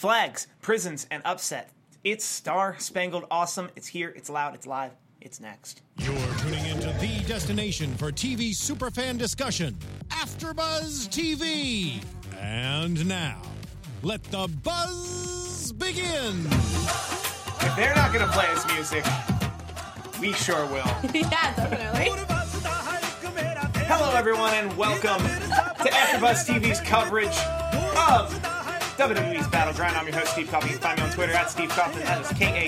Flags, prisons, and upset. It's Star-Spangled Awesome. It's here, it's loud, it's live, it's next. You're tuning into the destination for TV superfan discussion, AfterBuzz TV. And now, let the buzz begin. If they're not going to play us music, we sure will. Yeah, definitely. Hello, everyone, and welcome to AfterBuzz TV's coverage of WWE's Battleground. I'm your host, Steve Kaufman. You can find me on Twitter at Steve Kaufman. That is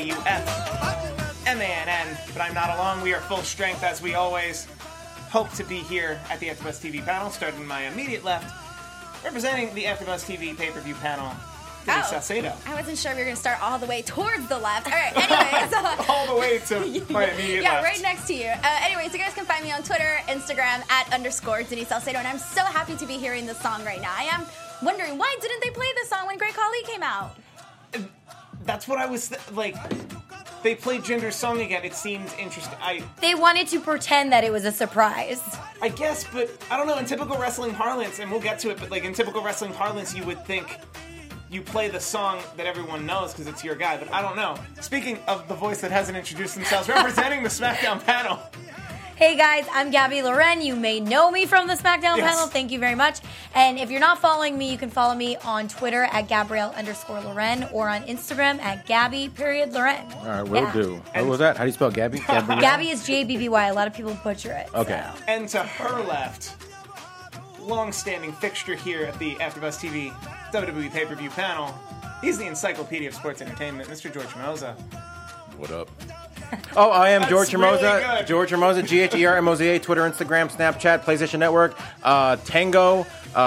Kaufmann. But I'm not alone. We are full strength, as we always hope to be here at the AfterBuzz TV panel. Starting in my immediate left, representing the AfterBuzz TV pay-per-view panel, Denise Salcedo. I wasn't sure we were going to start all the way towards the left. All right, anyways. All the way to my immediate left. Yeah, right next to you. Anyways, you guys can find me on Twitter, Instagram, @_ Denise Salcedo, and I'm so happy to be hearing this song right now. I am wondering, why didn't they play this song when Great Khali came out? That's what I was like. They played Jinder's song again. It seemed interesting. They wanted to pretend that it was a surprise. I guess, but I don't know. In typical wrestling parlance, and we'll get to it, but like in typical wrestling parlance, you would think you play the song that everyone knows because it's your guy, but I don't know. Speaking of the voice that hasn't introduced themselves, representing the SmackDown panel. Hey guys, I'm Gabby Loren. You may know me from the SmackDown panel. Thank you very much. And if you're not following me, you can follow me on Twitter at Gabrielle_Loren or on Instagram at Gabby.Loren. All right, will do. What was that? How do you spell Gabby? Gabby is J-A-B-B-Y. A lot of people butcher it. Okay. So. And to her left, long-standing fixture here at the AfterBuzz TV WWE pay-per-view panel, he's the encyclopedia of sports entertainment, Mr. George Hermosa. What up? Oh, I am George really Hermosa. good. George Hermosa, GHERMOZA, Twitter, Instagram, Snapchat, PlayStation Network, Tango,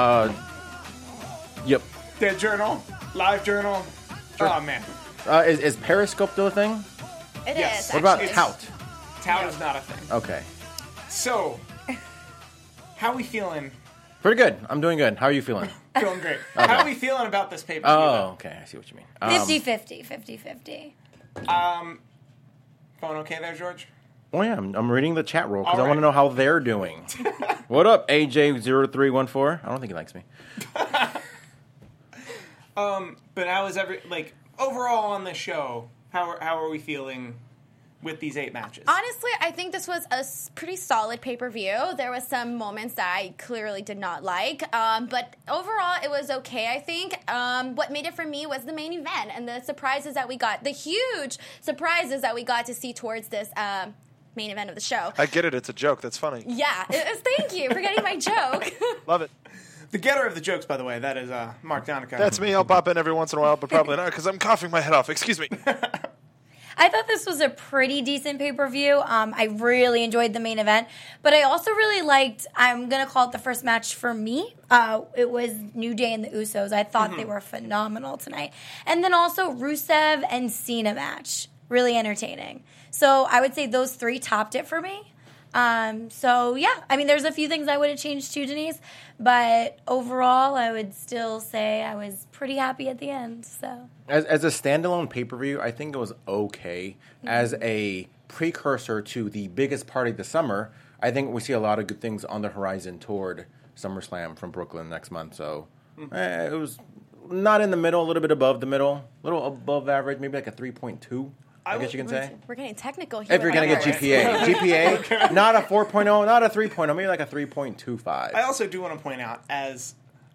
yep. Dead Journal, Live Journal. Sure. Oh, man. Is Periscope still a thing? It Yes. is. What about actually. Tout? Tout is not a thing. Okay. So, how are we feeling? Pretty good. I'm doing good. How are you feeling? Feeling great. How are we feeling about this pay-per-view? Oh, okay. I see what you mean. 50-50. 50-50. Phone okay there, George? Oh, yeah. I'm reading the chat roll because All I want to right. know how they're doing. What up, AJ0314? I don't think he likes me. But how is overall on the show, how are we feeling with these 8 matches? Honestly, I think this was a pretty solid pay-per-view. There was some moments that I clearly did not like, but overall it was okay, I think. What made it for me was the main event and the surprises that we got, the huge surprises that we got to see towards this main event of the show. I get it. It's a joke. That's funny. Yeah, thank you for getting my joke. Love it. The getter of the jokes, by the way, that is Mark Donica. That's me. I'll pop in every once in a while, but probably not because I'm coughing my head off. Excuse me. I thought this was a pretty decent pay-per-view. I really enjoyed the main event, but I also really liked, I'm going to call it the first match for me. It was New Day and the Usos. I thought they were phenomenal tonight. And then also Rusev and Cena match. Really entertaining. So I would say those 3 topped it for me. So yeah, I mean, there's a few things I would have changed too, Denise, but overall, I would still say I was pretty happy at the end. So As a standalone pay-per-view, I think it was okay. As a precursor to the biggest party of the summer, I think we see a lot of good things on the horizon toward SummerSlam from Brooklyn next month. So it was not in the middle, a little bit above the middle, a little above average, maybe like a 3.2. I guess you can say. We're getting technical here. If you're going to get GPA. Not a 4.0, not a 3.0, maybe like a 3.25. I also do want to point out, as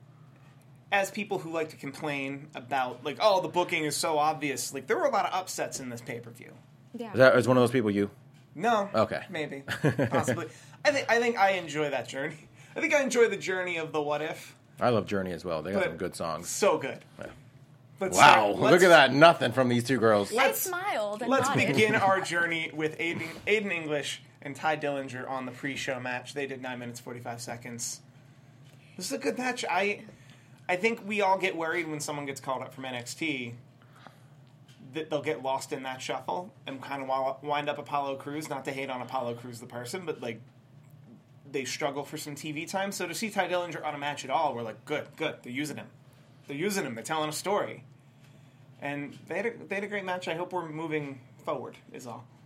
people who like to complain about, like, oh, the booking is so obvious, like, there were a lot of upsets in this pay-per-view. Yeah. Is one of those people you? No. Okay. Maybe. Possibly. I think I enjoy that journey. I think I enjoy the journey of the what if. I love Journey as well. They got But some good songs. So good. Yeah. Let's Look at that. Nothing from these 2 girls. I smiled and Let's nodded. begin our journey with Aiden English and Ty Dillinger on the pre-show match. They did 9 minutes, 45 seconds. This is a good match. I think we all get worried when someone gets called up from NXT that they'll get lost in that shuffle and kind of wind up Apollo Crews. Not to hate on Apollo Crews, the person, but like they struggle for some TV time. So to see Ty Dillinger on a match at all, we're like, good. They're using him. They're telling a story. And they had a great match. I hope we're moving forward, is all.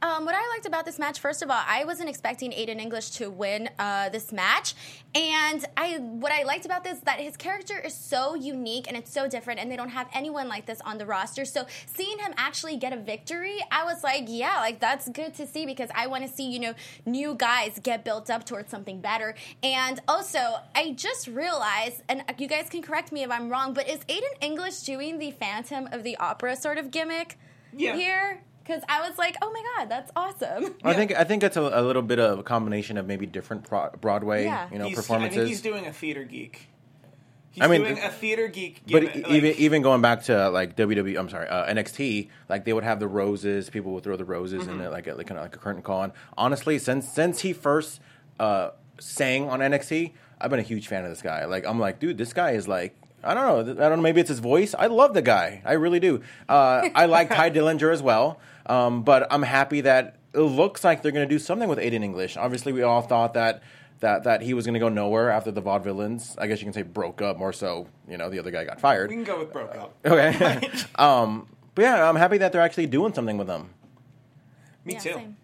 What I liked about this match, first of all, I wasn't expecting Aiden English to win this match, and what I liked about this is that his character is so unique and it's so different, and they don't have anyone like this on the roster. So seeing him actually get a victory, I was like, yeah, like that's good to see because I want to see new guys get built up towards something better. And also, I just realized, and you guys can correct me if I'm wrong, but is Aiden English doing the Phantom of the Opera sort of gimmick here? Because I was like, oh my God, that's awesome. I think it's a little bit of a combination of maybe different Broadway performances. I think he's doing a theater geek. He's doing a theater geek gimmick. But even going back to like NXT, like they would have the roses. People would throw the roses in it, like kind of like a curtain call. And honestly, since he first sang on NXT, I've been a huge fan of this guy. Like I'm like, dude, this guy is like. I don't know. Maybe it's his voice. I love the guy. I really do. I like Ty Dillinger as well. But I'm happy that it looks like they're going to do something with Aiden English. Obviously, we all thought that he was going to go nowhere after the Vaudevillains. I guess you can say broke up more so. The other guy got fired. We can go with broke up. Okay. But yeah, I'm happy that they're actually doing something with him. Me too. Same.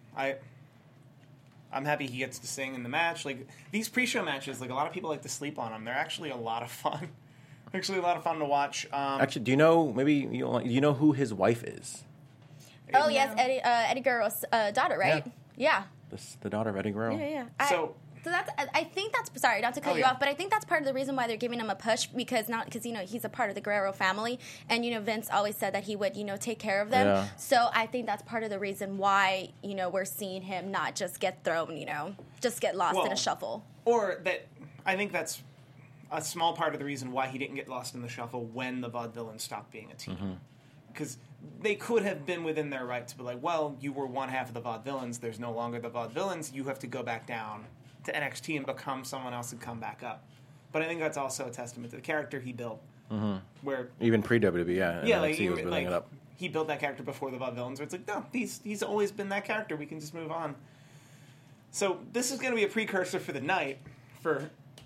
I'm happy he gets to sing in the match. Like these pre-show matches, like a lot of people like to sleep on them. They're actually a lot of fun. Actually, a lot of fun to watch. Actually, do you know who his wife is? Oh yes, Eddie Guerrero's daughter, right? Yeah. The daughter of Eddie Guerrero. Yeah. So I think that's sorry not to cut you off, but I think that's part of the reason why they're giving him a push because he's a part of the Guerrero family, and Vince always said that he would take care of them. Yeah. So I think that's part of the reason why we're seeing him not just get thrown, just get lost in a shuffle. Or that I think that's a small part of the reason why he didn't get lost in the shuffle when the Vaudevillains stopped being a team. Because they could have been within their right to be like, well, you were one half of the Vaudevillains, there's no longer the Vaudevillains, you have to go back down to NXT and become someone else and come back up. But I think that's also a testament to the character he built. Where even pre-WWE, NXT was building it up. He built that character before the Vaudevillains, where it's like, no, he's always been that character, we can just move on. So this is going to be a precursor for the night, for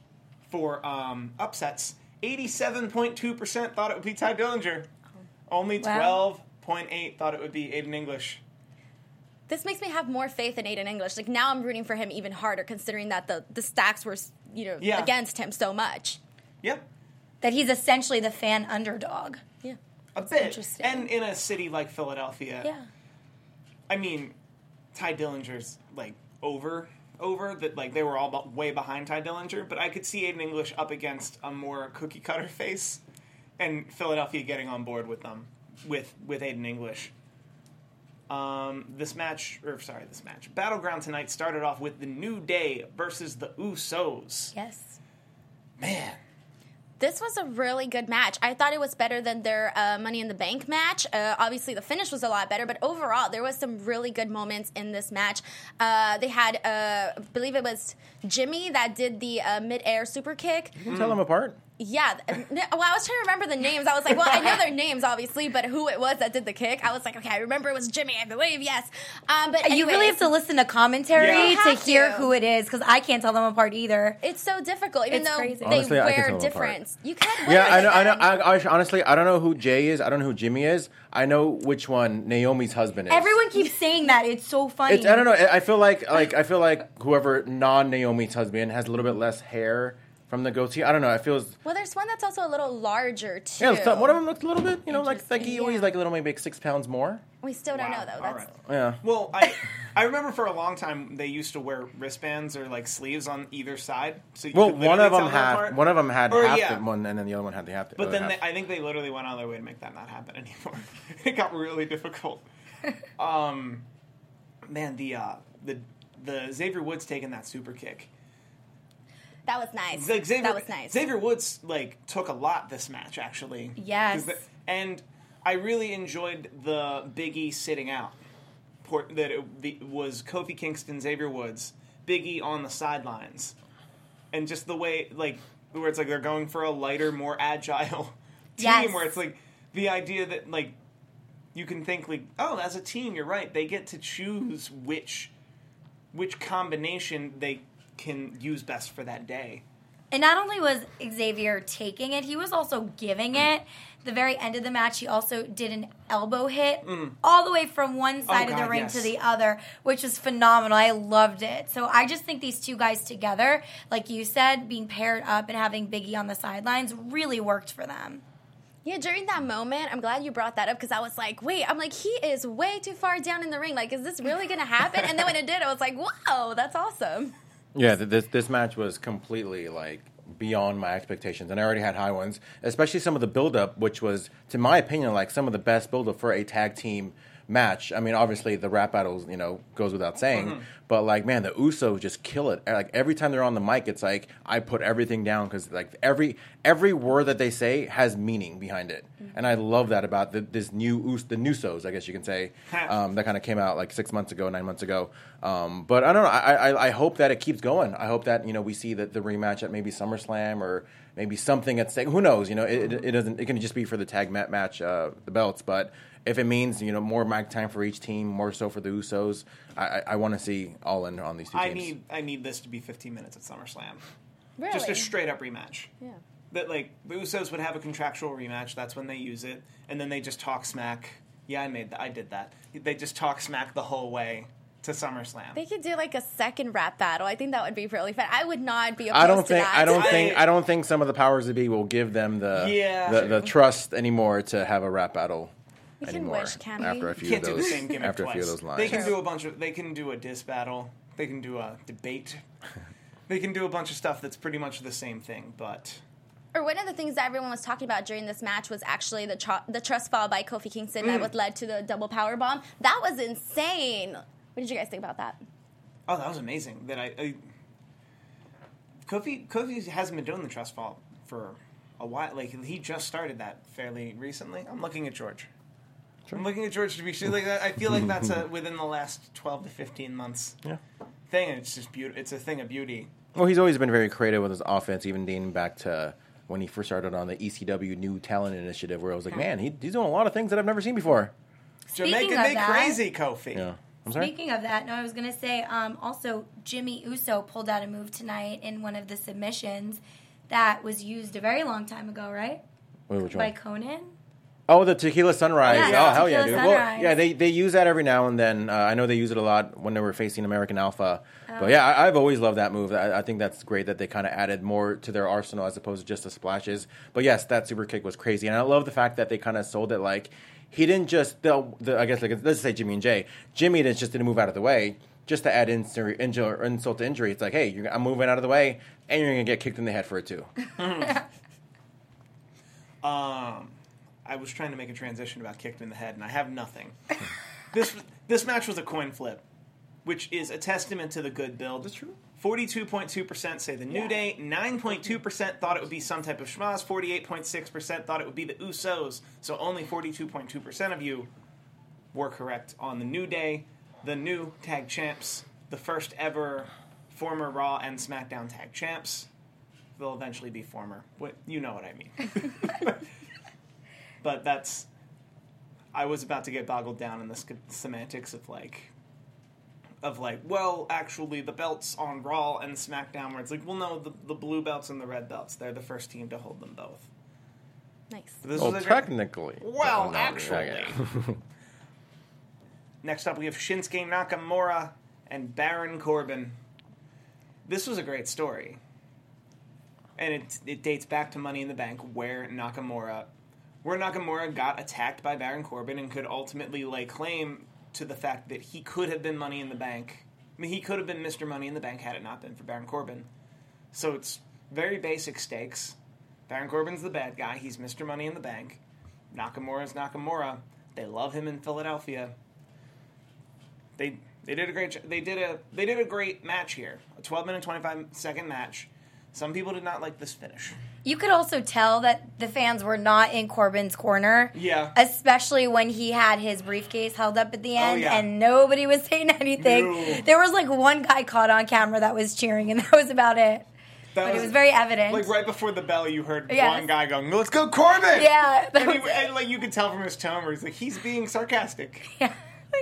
upsets. 87.2% thought it would be Ty Dillinger. Only 12.8% thought it would be Aiden English. This makes me have more faith in Aiden English. Like now I'm rooting for him even harder considering that the stacks were, against him so much. Yep. That he's essentially the fan underdog. Yeah. A bit. Interesting. And in a city like Philadelphia. Yeah. I mean, Ty Dillinger's over that, they were all way behind Ty Dillinger, but I could see Aiden English up against a more cookie cutter face, and Philadelphia getting on board with them with Aiden English. This match, Battleground tonight started off with the New Day versus the Usos. Yes. Man. This was a really good match. I thought it was better than their Money in the Bank match. Obviously, the finish was a lot better, but overall, there was some really good moments in this match. They had, I believe it was Jimmy that did the mid-air super kick. You can tell them apart. Yeah. Well, I was trying to remember the names. I was like, well, I know their names, obviously, but who it was that did the kick, I was like, okay, I remember it was Jimmy, I believe, yes. But anyways, you really have to listen to commentary to hear who it is, because I can't tell them apart either. It's so difficult, even though crazy. they Honestly, I can wear tell them different. apart. You can't. Yeah, I know. Honestly, I don't know who Jay is. I don't know who Jimmy is. I know which one Naomi's husband is. Everyone keeps saying that. It's so funny. I don't know. I feel like whoever non-Naomi's husband has a little bit less hair from the goatee. I don't know. It feels. Well, there's one that's also a little larger too. Yeah, one of them looks a little bit. Like he always Yeah. a little maybe 6 pounds more. We still don't know though. All That's right. Yeah. Well, I remember for a long time they used to wear wristbands or sleeves on either side. So you could One of literally them tell had apart. one of them had Or, half yeah. the one, and then the other one had the half. But then half. I think they literally went out of their way to make that not happen anymore. It got really difficult. Man, the Xavier Woods taking that super kick. that was nice. That was nice. Xavier Woods took a lot this match actually. Yes. And I really enjoyed the Big E sitting out. It was Kofi Kingston, Xavier Woods, Big E on the sidelines, and just the way where it's they're going for a lighter, more agile team. Yes. Where it's the idea that you can think oh, as a team, you're right. They get to choose which combination they can use best for that day. And not only was Xavier taking it, he was also giving it. The very end of the match, he also did an elbow hit all the way from one side of the ring to the other, which was phenomenal. I loved it. So I just think these two guys together, like you said, being paired up and having Big E on the sidelines really worked for them. Yeah, during that moment, I'm glad you brought that up because I was like, wait, I'm like, he is way too far down in the ring. Like, is this really going to happen? And then when it did, I was like, whoa, that's awesome. Yeah, this match was completely, like, beyond my expectations, and I already had high ones, especially some of the build-up, which was, to my opinion, like some of the best build-up for a tag team match. I mean, obviously, the rap battles, goes without saying, but, like, man, the Usos just kill it. Like, every time they're on the mic, it's like, I put everything down, because, like, every word that they say has meaning behind it, and I love that about the Nusos, I guess you can say, that kind of came out, like, 9 months ago, but I don't know, I hope that it keeps going. I hope that, we see the rematch at maybe SummerSlam, or maybe something at stake. Who knows, it can just be for the tag match, the belts, but if it means, more mic time for each team, more so for the Usos, I want to see all in on these two teams. I need this to be 15 minutes at SummerSlam. Really? Just a straight up rematch. Yeah. That, like, the Usos would have a contractual rematch. That's when they use it, and then they just talk smack. Yeah, I did that. They just talk smack the whole way to SummerSlam. They could do like a second rap battle. I think that would be really fun. I would not be opposed to that. I don't think some of the powers that be will give them the trust anymore to have a rap battle. We can anymore wish, can after we? a few Can't of do those the same gimmick after twice. a few of those lines. They can do they can do a diss battle. They can do a debate. They can do a bunch of stuff that's pretty much the same thing, but. Or one of the things that everyone was talking about during this match was actually the trust fall by Kofi Kingston that led to the double power bomb. That was insane. What did you guys think about that? Oh, that was amazing. Kofi hasn't been doing the trust fall for a while. Like, he just started that fairly recently. I'm looking at George. Sure. I'm looking at George to be sure. Like, I feel like that's within the last 12 to 15 months thing. And it's just it's a thing of beauty. Well, he's always been very creative with his offense, even dating back to when he first started on the ECW New Talent Initiative, where I was like, man, he's doing a lot of things that I've never seen before. Jamaican Nick Crazy, Kofi. Yeah. I'm sorry? Speaking of that, I was going to say, also, Jimmy Uso pulled out a move tonight in one of the submissions that was used a very long time ago, right? Wait, which by one? Conan. Oh, the Tequila Sunrise. Yeah, oh, hell yeah, Tequila dude. Sunrise. Well, yeah, they use that every now and then. I know they use it a lot when they were facing American Alpha. But yeah, I've always loved that move. I think that's great that they kind of added more to their arsenal as opposed to just the splashes. But yes, that super kick was crazy. And I love the fact that they kind of sold it like he didn't just, I guess, like, let's say Jimmy and Jay. Jimmy didn't move out of the way just to add insult to injury. It's like, hey, I'm moving out of the way, and you're going to get kicked in the head for it too. I was trying to make a transition about kicked in the head, and I have nothing. This match was a coin flip, which is a testament to the good build. That's true. 42.2% say the New Day, 9.2% thought it would be some type of schmaz, 48.6% thought it would be the Usos, so only 42.2% of you were correct on the New Day, the new tag champs, the first ever former Raw and SmackDown tag champs. They'll eventually be former. You know what I mean. But I was about to get boggled down in the semantics of well, actually, the belts on Raw and SmackDown, where it's like, well, no, the blue belts and the red belts, they're the first team to hold them both. Nice. Well, technically. Well, no, actually. Next up, we have Shinsuke Nakamura and Baron Corbin. This was a great story. And it dates back to Money in the Bank, where Nakamura got attacked by Baron Corbin and could ultimately lay claim to the fact that he could have been Money in the Bank. I mean, he could have been Mr. Money in the Bank had it not been for Baron Corbin. So it's very basic stakes. Baron Corbin's the bad guy. He's Mr. Money in the Bank. Nakamura's Nakamura. They love him in Philadelphia. They did a great they did a great match here. A 12-minute, 25-second match. Some people did not like this finish. You could also tell that the fans were not in Corbin's corner. Yeah. Especially when he had his briefcase held up at the end and nobody was saying anything. No. There was like one guy caught on camera that was cheering, and that was about it. But it was very evident. Like right before the bell, you heard one guy going, "Let's go, Corbin!" Yeah. And like you could tell from his tone where he's being sarcastic. Yeah.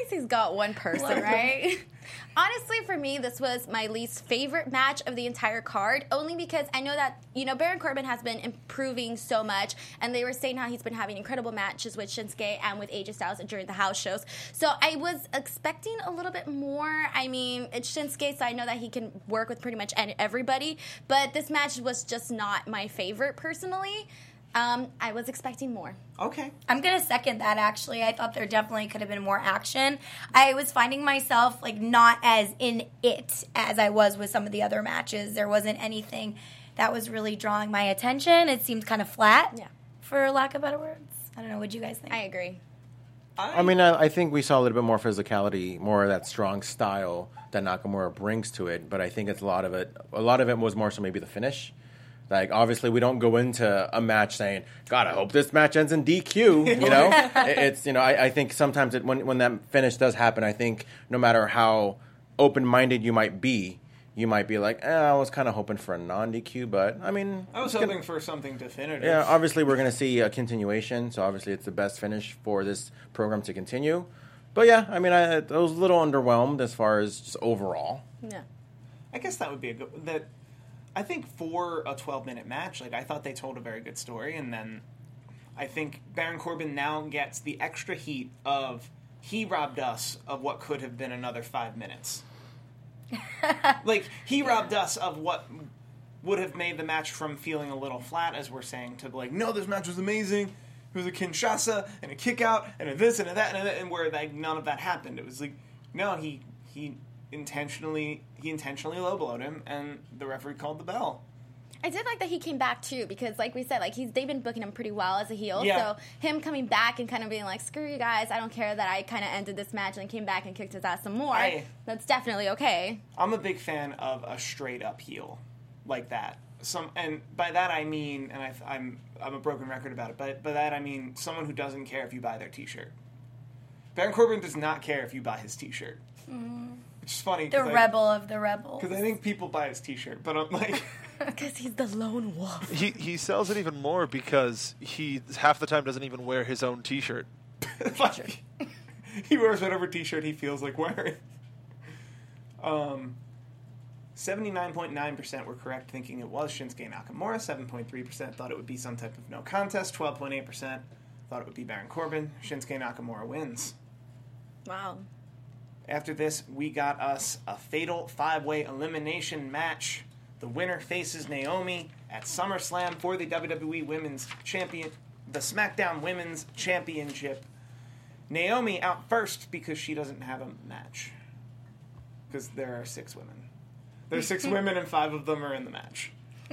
least he's got one person, right? Honestly, for me, this was my least favorite match of the entire card, only because I know that, Baron Corbin has been improving so much, and they were saying how he's been having incredible matches with Shinsuke and with AJ Styles during the house shows. So I was expecting a little bit more. I mean, it's Shinsuke, so I know that he can work with pretty much everybody, but this match was just not my favorite, personally. I was expecting more. Okay. I'm going to second that, actually. I thought there definitely could have been more action. I was finding myself, not as in it as I was with some of the other matches. There wasn't anything that was really drawing my attention. It seemed kind of flat, for lack of better words. I don't know. What do you guys think? I agree. I think we saw a little bit more physicality, more of that strong style that Nakamura brings to it, but I think it's a lot of it was more so maybe the finish. Like, obviously, we don't go into a match saying, God, I hope this match ends in DQ, It's, I think sometimes when that finish does happen, I think no matter how open-minded you might be like, I was kind of hoping for a non-DQ, but, I mean... I was hoping for something definitive. Yeah, obviously, we're going to see a continuation, so obviously it's the best finish for this program to continue. But, yeah, I mean, I was a little underwhelmed as far as just overall. Yeah. I guess that would be a good... I think for a 12-minute match, I thought they told a very good story, and then I think Baron Corbin now gets the extra heat of he robbed us of what could have been another 5 minutes. He robbed us of what would have made the match from feeling a little flat, as we're saying, to no, this match was amazing. It was a Kinshasa and a kick out and a this and a that and where none of that happened. It was no, he intentionally low blowed him, and the referee called the bell. I did like that he came back too, because like we said, they've been booking him pretty well as a heel. Yeah. So him coming back and kind of being like, screw you guys, I don't care that I kind of ended this match and came back and kicked his ass some more. That's definitely okay. I'm a big fan of a straight up heel like that. And by that I mean, and I'm a broken record about it, but by that I mean someone who doesn't care if you buy their T-shirt. Baron Corbin does not care if you buy his T-shirt. Which is funny. The rebel of the rebels. Because I think people buy his T-shirt, but I'm like... Because he's the lone wolf. He sells it even more because he half the time doesn't even wear his own T-shirt. He wears whatever T-shirt he feels like wearing. 79.9% were correct, thinking it was Shinsuke Nakamura. 7.3% thought it would be some type of no contest. 12.8% thought it would be Baron Corbin. Shinsuke Nakamura wins. Wow. After this, we got us a fatal 5-way elimination match. The winner faces Naomi at SummerSlam for the WWE Women's Champion, the SmackDown Women's Championship. Naomi out first because she doesn't have a match. Because there are 6 women. There's 6 women and 5 of them are in the match.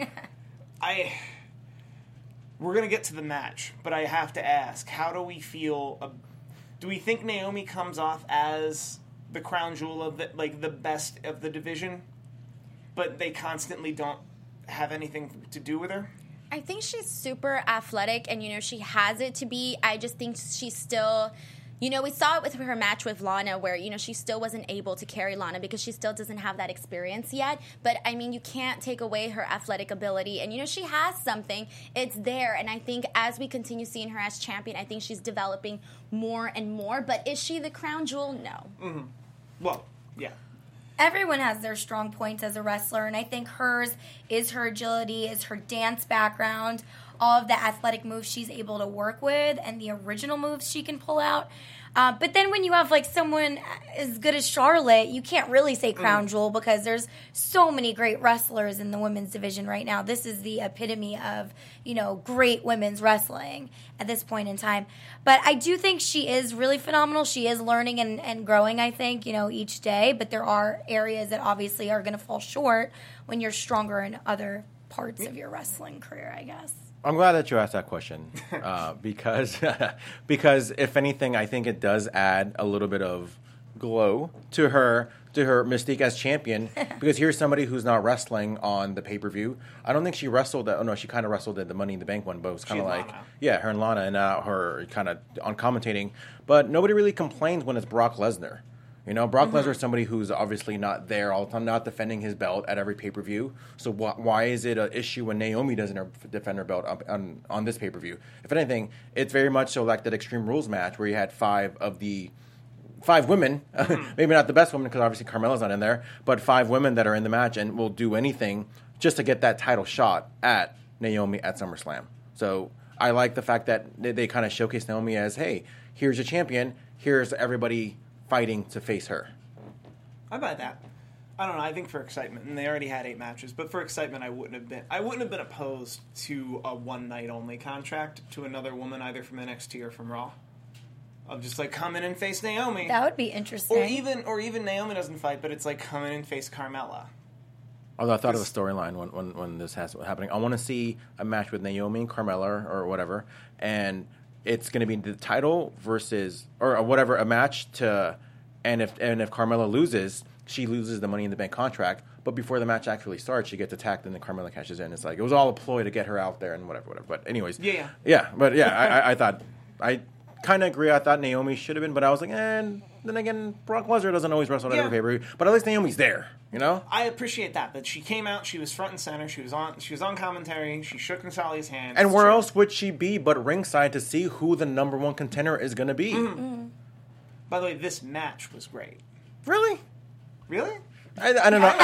We're going to get to the match, but I have to ask, how do we feel? Do we think Naomi comes off as the crown jewel of the best of the division, but they constantly don't have anything to do with her? I think she's super athletic, and she has it to be. I just think she's still, we saw it with her match with Lana, where she still wasn't able to carry Lana because she still doesn't have that experience yet. But I mean, you can't take away her athletic ability, and she has something. It's there, and I think as we continue seeing her as champion, I think she's developing more and more. But is she the crown jewel? No. Mm-hmm. Well, yeah. Everyone has their strong points as a wrestler, and I think hers is her agility, is her dance background, all of the athletic moves she's able to work with, and the original moves she can pull out. But then when you have someone as good as Charlotte, you can't really say crown jewel because there's so many great wrestlers in the women's division right now. This is the epitome of, great women's wrestling at this point in time. But I do think she is really phenomenal. She is learning and growing, I think, each day. But there are areas that obviously are going to fall short when you're stronger in other parts of your wrestling career, I guess. I'm glad that you asked that question because if anything, I think it does add a little bit of glow to her mystique as champion. Because here's somebody who's not wrestling on the pay-per-view. I don't think she wrestled. She kind of wrestled at the Money in the Bank one, but it was kind of like Lana. Her and Lana, and her kind of on commentating. But nobody really complains when it's Brock Lesnar. Brock Lesnar is somebody who's obviously not there all the time, not defending his belt at every pay-per-view. So why is it an issue when Naomi doesn't defend her belt on this pay-per-view? If anything, it's very much so like that Extreme Rules match where you had 5 of the 5 women, maybe not the best women because obviously Carmella's not in there, but 5 women that are in the match and will do anything just to get that title shot at Naomi at SummerSlam. So I like the fact that they kind of showcase Naomi as, hey, here's your champion, here's everybody fighting to face her. I buy that. I don't know. I think for excitement, and they already had 8 matches, but for excitement, I wouldn't have been opposed to a one night only contract to another woman either from NXT or from Raw. Of just like come in and face Naomi. That would be interesting. Or even Naomi doesn't fight, but it's like come in and face Carmella. Although I thought of a storyline when this has happening. I want to see a match with Naomi and Carmella or whatever, and it's going to be the title versus or whatever a match to, and if Carmella loses, she loses the Money in the Bank contract. But before the match actually starts, she gets attacked, and then Carmella cashes in. It's like it was all a ploy to get her out there and whatever. But anyways, I thought I kind of agree. I thought Naomi should have been, but I was like, and then again, Brock Lesnar doesn't always wrestle at every pay-per-view, but at least Naomi's there, you know? I appreciate that, but she came out, she was front and center, she was on commentary, she shook Natalia's hand. And where else would she be but ringside to see who the number 1 contender is going to be? Mm-hmm. By the way, this match was great. Really? Really? I don't know.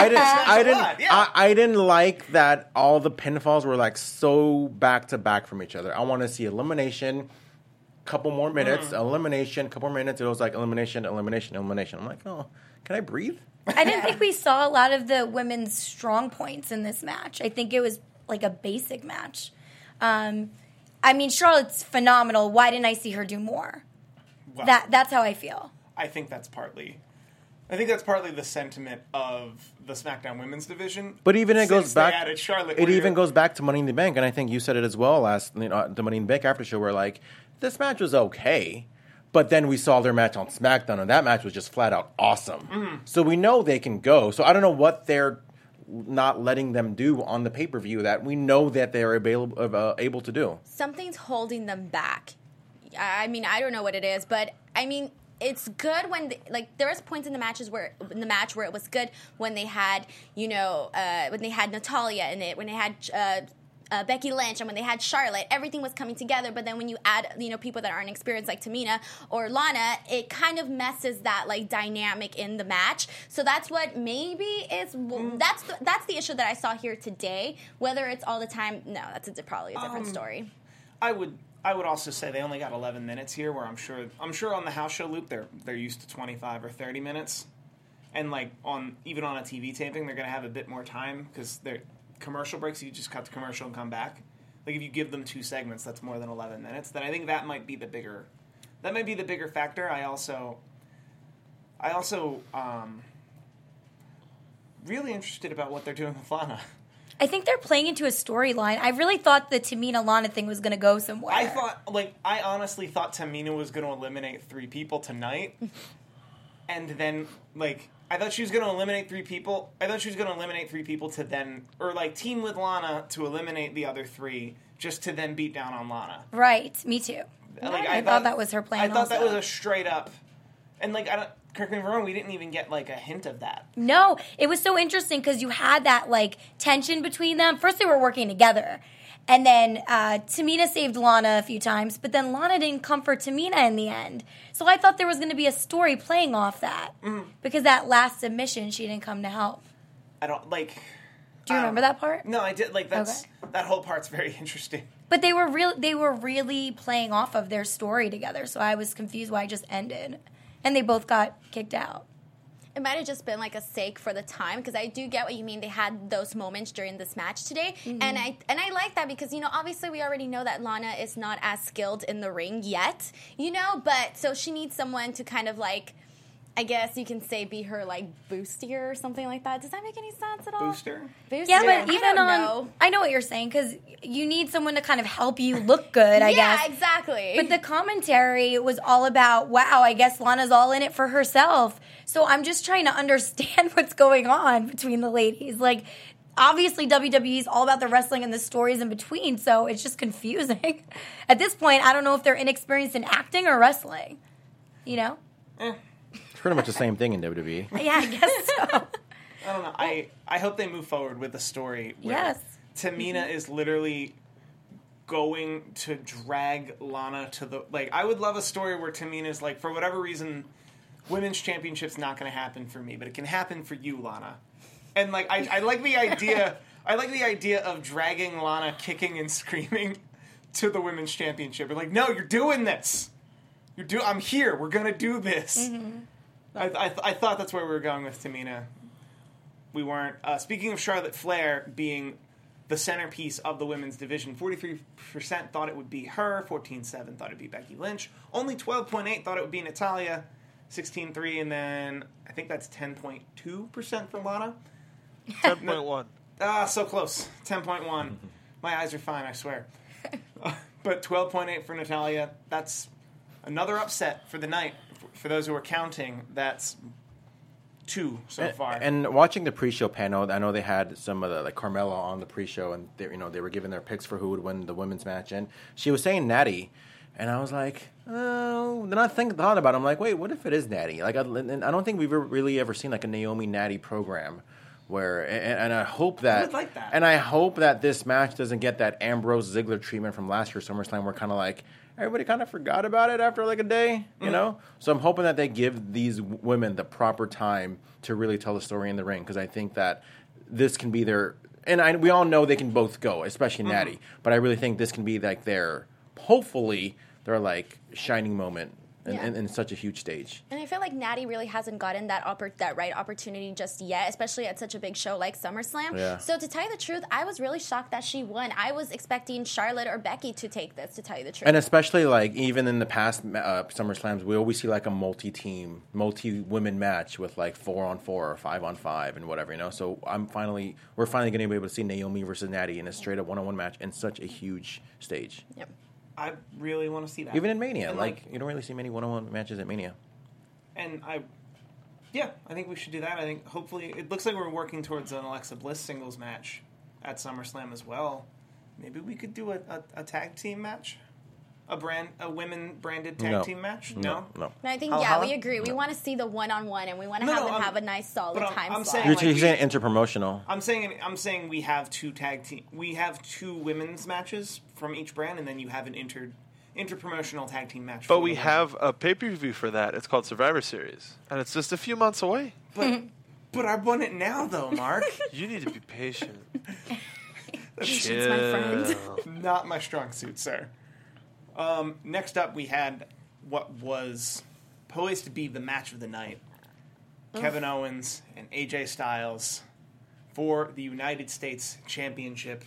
I didn't like that all the pinfalls were like so back to back from each other. I want to see elimination, couple more minutes, elimination, couple more minutes. It was like elimination. I'm like, oh, can I breathe? I didn't think we saw a lot of the women's strong points in this match. I think it was like a basic match. I mean, Charlotte's phenomenal. Why didn't I see her do more? Well, That's how I feel. I think that's partly the sentiment of the SmackDown Women's division. But even it goes back. They added Charlotte. It even goes back to Money in the Bank, and I think you said it as well the Money in the Bank after show, where like this match was okay, but then we saw their match on SmackDown, and that match was just flat out awesome. Mm-hmm. So we know they can go. So I don't know what they're not letting them do on the pay-per-view that we know that they're able to do. Something's holding them back. I mean, I don't know what it is, but I mean, it's good when there was points in the match where it was good when they had when they had Natalya in it, when they had Becky Lynch, and when they had Charlotte, everything was coming together. But then when you add people that aren't experienced like Tamina or Lana, it kind of messes that like dynamic in the match. So that's what maybe is that's the issue that I saw here today. Whether it's all the time, no, that's probably a different story. I would also say they only got 11 minutes here, where I'm sure on the house show loop they're used to 25 or 30 minutes, and like even on a TV taping they're going to have a bit more time because they're commercial breaks. You just cut the commercial and come back. Like if you give them 2 segments, that's more than 11 minutes. Then I think that might be the bigger factor. I also really interested about what they're doing with Lana. I think they're playing into a storyline. I really thought the Tamina Lana thing was going to go somewhere. I honestly thought Tamina was going to eliminate 3 people tonight, and then I thought she was going to eliminate 3 people. I thought she was going to eliminate 3 people to then, or like team with Lana to eliminate the other 3, just to then beat down on Lana. Right, me too. I thought that was her plan. I thought that was a straight up, and correct me if I'm wrong, we didn't even get like a hint of that. No, it was so interesting because you had that like tension between them. First, they were working together, and then Tamina saved Lana a few times, but then Lana didn't come for Tamina in the end. So I thought there was going to be a story playing off that because that last submission, she didn't come to help. I don't like. Do you remember that part? No, I did. Like that whole part's very interesting. But they were really playing off of their story together. So I was confused why it just ended. And they both got kicked out. It might have just been like a sake for the time, because I do get what you mean. They had those moments during this match today, and I like that because obviously we already know that Lana is not as skilled in the ring yet, but so she needs someone to kind of like, I guess you can say, be her like booster or something like that. Does that make any sense at all? Booster? Yeah, but even I know what you're saying, because you need someone to kind of help you look good, I guess. Yeah, exactly. But the commentary was all about, wow, I guess Lana's all in it for herself. So I'm just trying to understand what's going on between the ladies. Like, obviously WWE is all about the wrestling and the stories in between, so it's just confusing. At this point, I don't know if they're inexperienced in acting or wrestling. It's pretty much the same thing in WWE. Yeah, I guess so. I don't know. I hope they move forward with the story where Yes. Tamina is literally going to drag Lana to the... Like, I would love a story where Tamina's, like, for whatever reason, women's championship's not going to happen for me, but it can happen for you, Lana. And like I like the idea. I like the idea of dragging Lana kicking and screaming to the women's championship. We're like, no, you're doing this. I'm here. We're gonna do this. Mm-hmm. I thought that's where we were going with Tamina. We weren't. Speaking of Charlotte Flair being the centerpiece of the women's division, 43% thought it would be her, 14.7% thought it would be Becky Lynch, only 12.8% thought it would be Natalya, 16.3%, and then I think that's 10.2% for Lana. 10.1. So close. 10.1. My eyes are fine, I swear. But 12.8 for Natalya. That's another upset for the night. For those who are counting, that's 2 so far. And watching the pre-show panel, I know they had some of the like Carmella on the pre-show, and they were giving their picks for who would win the women's match, and she was saying Natty, and I was like, oh. Then I thought about it. I'm like, wait, what if it is Natty? Like, I don't think we've really ever seen like a Naomi Natty program. Where and I hope that, I would like that. And I hope that this match doesn't get that Ambrose Ziggler treatment from last year's SummerSlam, where kind of like everybody kind of forgot about it after like a day, you know. So I'm hoping that they give these women the proper time to really tell the story in the ring, because I think that this can be their, and we all know they can both go, especially Natty, but I really think this can be like their, hopefully their like shining moment. In such a huge stage. And I feel like Natty really hasn't gotten that right opportunity just yet, especially at such a big show like SummerSlam. Yeah. So to tell you the truth, I was really shocked that she won. I was expecting Charlotte or Becky to take this, to tell you the truth. And especially like even in the past SummerSlams, we always see like a multi-team, multi-women match with like 4-on-4 or 5-on-5 and whatever, you know. So we're finally going to be able to see Naomi versus Natty in a straight up one-on-one match in such a huge stage. Yep. I really want to see that. Even in Mania, And like you don't really see many one-on-one matches at Mania. And I think we should do that. I think hopefully it looks like we're working towards an Alexa Bliss singles match at SummerSlam as well. Maybe we could do a tag team match, a women branded tag team match. No. And I think How- we agree. We want to see the one-on-one, and we want to have a nice solid but time I'm slot. saying- You're saying interpromotional. I'm saying we have two tag team. We have 2 women's matches from each brand, and then you have an interpromotional tag team match. But for we the women. have a pay-per-view for that. It's called Survivor Series. And it's just a few months away. But I want it now, though, Mark. You need to be patient. Patience, my friend. Not my strong suit, sir. Next up, we had what was poised to be the match of the night. Kevin Owens and AJ Styles for the United States Championship.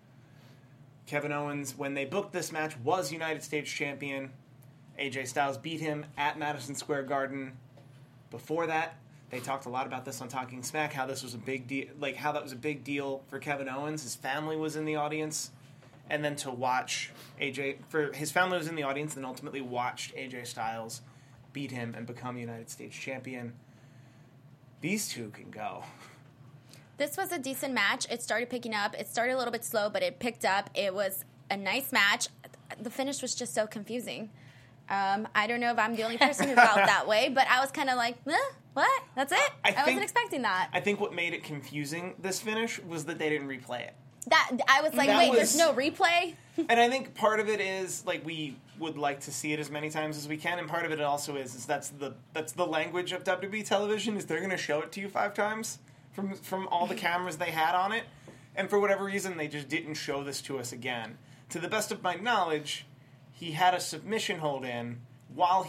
Kevin Owens, when they booked this match, was United States Champion. AJ Styles beat him at Madison Square Garden. Before that, they talked a lot about this on Talking Smack, how this was a big deal, like how that was a big deal for Kevin Owens. His family was in the audience. And then to watch his family was in the audience, and ultimately watched AJ Styles beat him and become United States Champion. These two can go. This was a decent match. It started picking up. It started a little bit slow, but it picked up. It was a nice match. The finish was just so confusing. I don't know if I'm the only person who felt that way, but I was kind of like, what? That's it? I wasn't expecting that. I think what made it confusing, this finish, was that they didn't replay it. I was like, there's no replay? And I think part of it is, like, we would like to see it as many times as we can, and part of it also is that's the language of WWE television, is they're going to show it to you 5 times from all the cameras they had on it, and for whatever reason, they just didn't show this to us again. To the best of my knowledge, he had a submission hold in while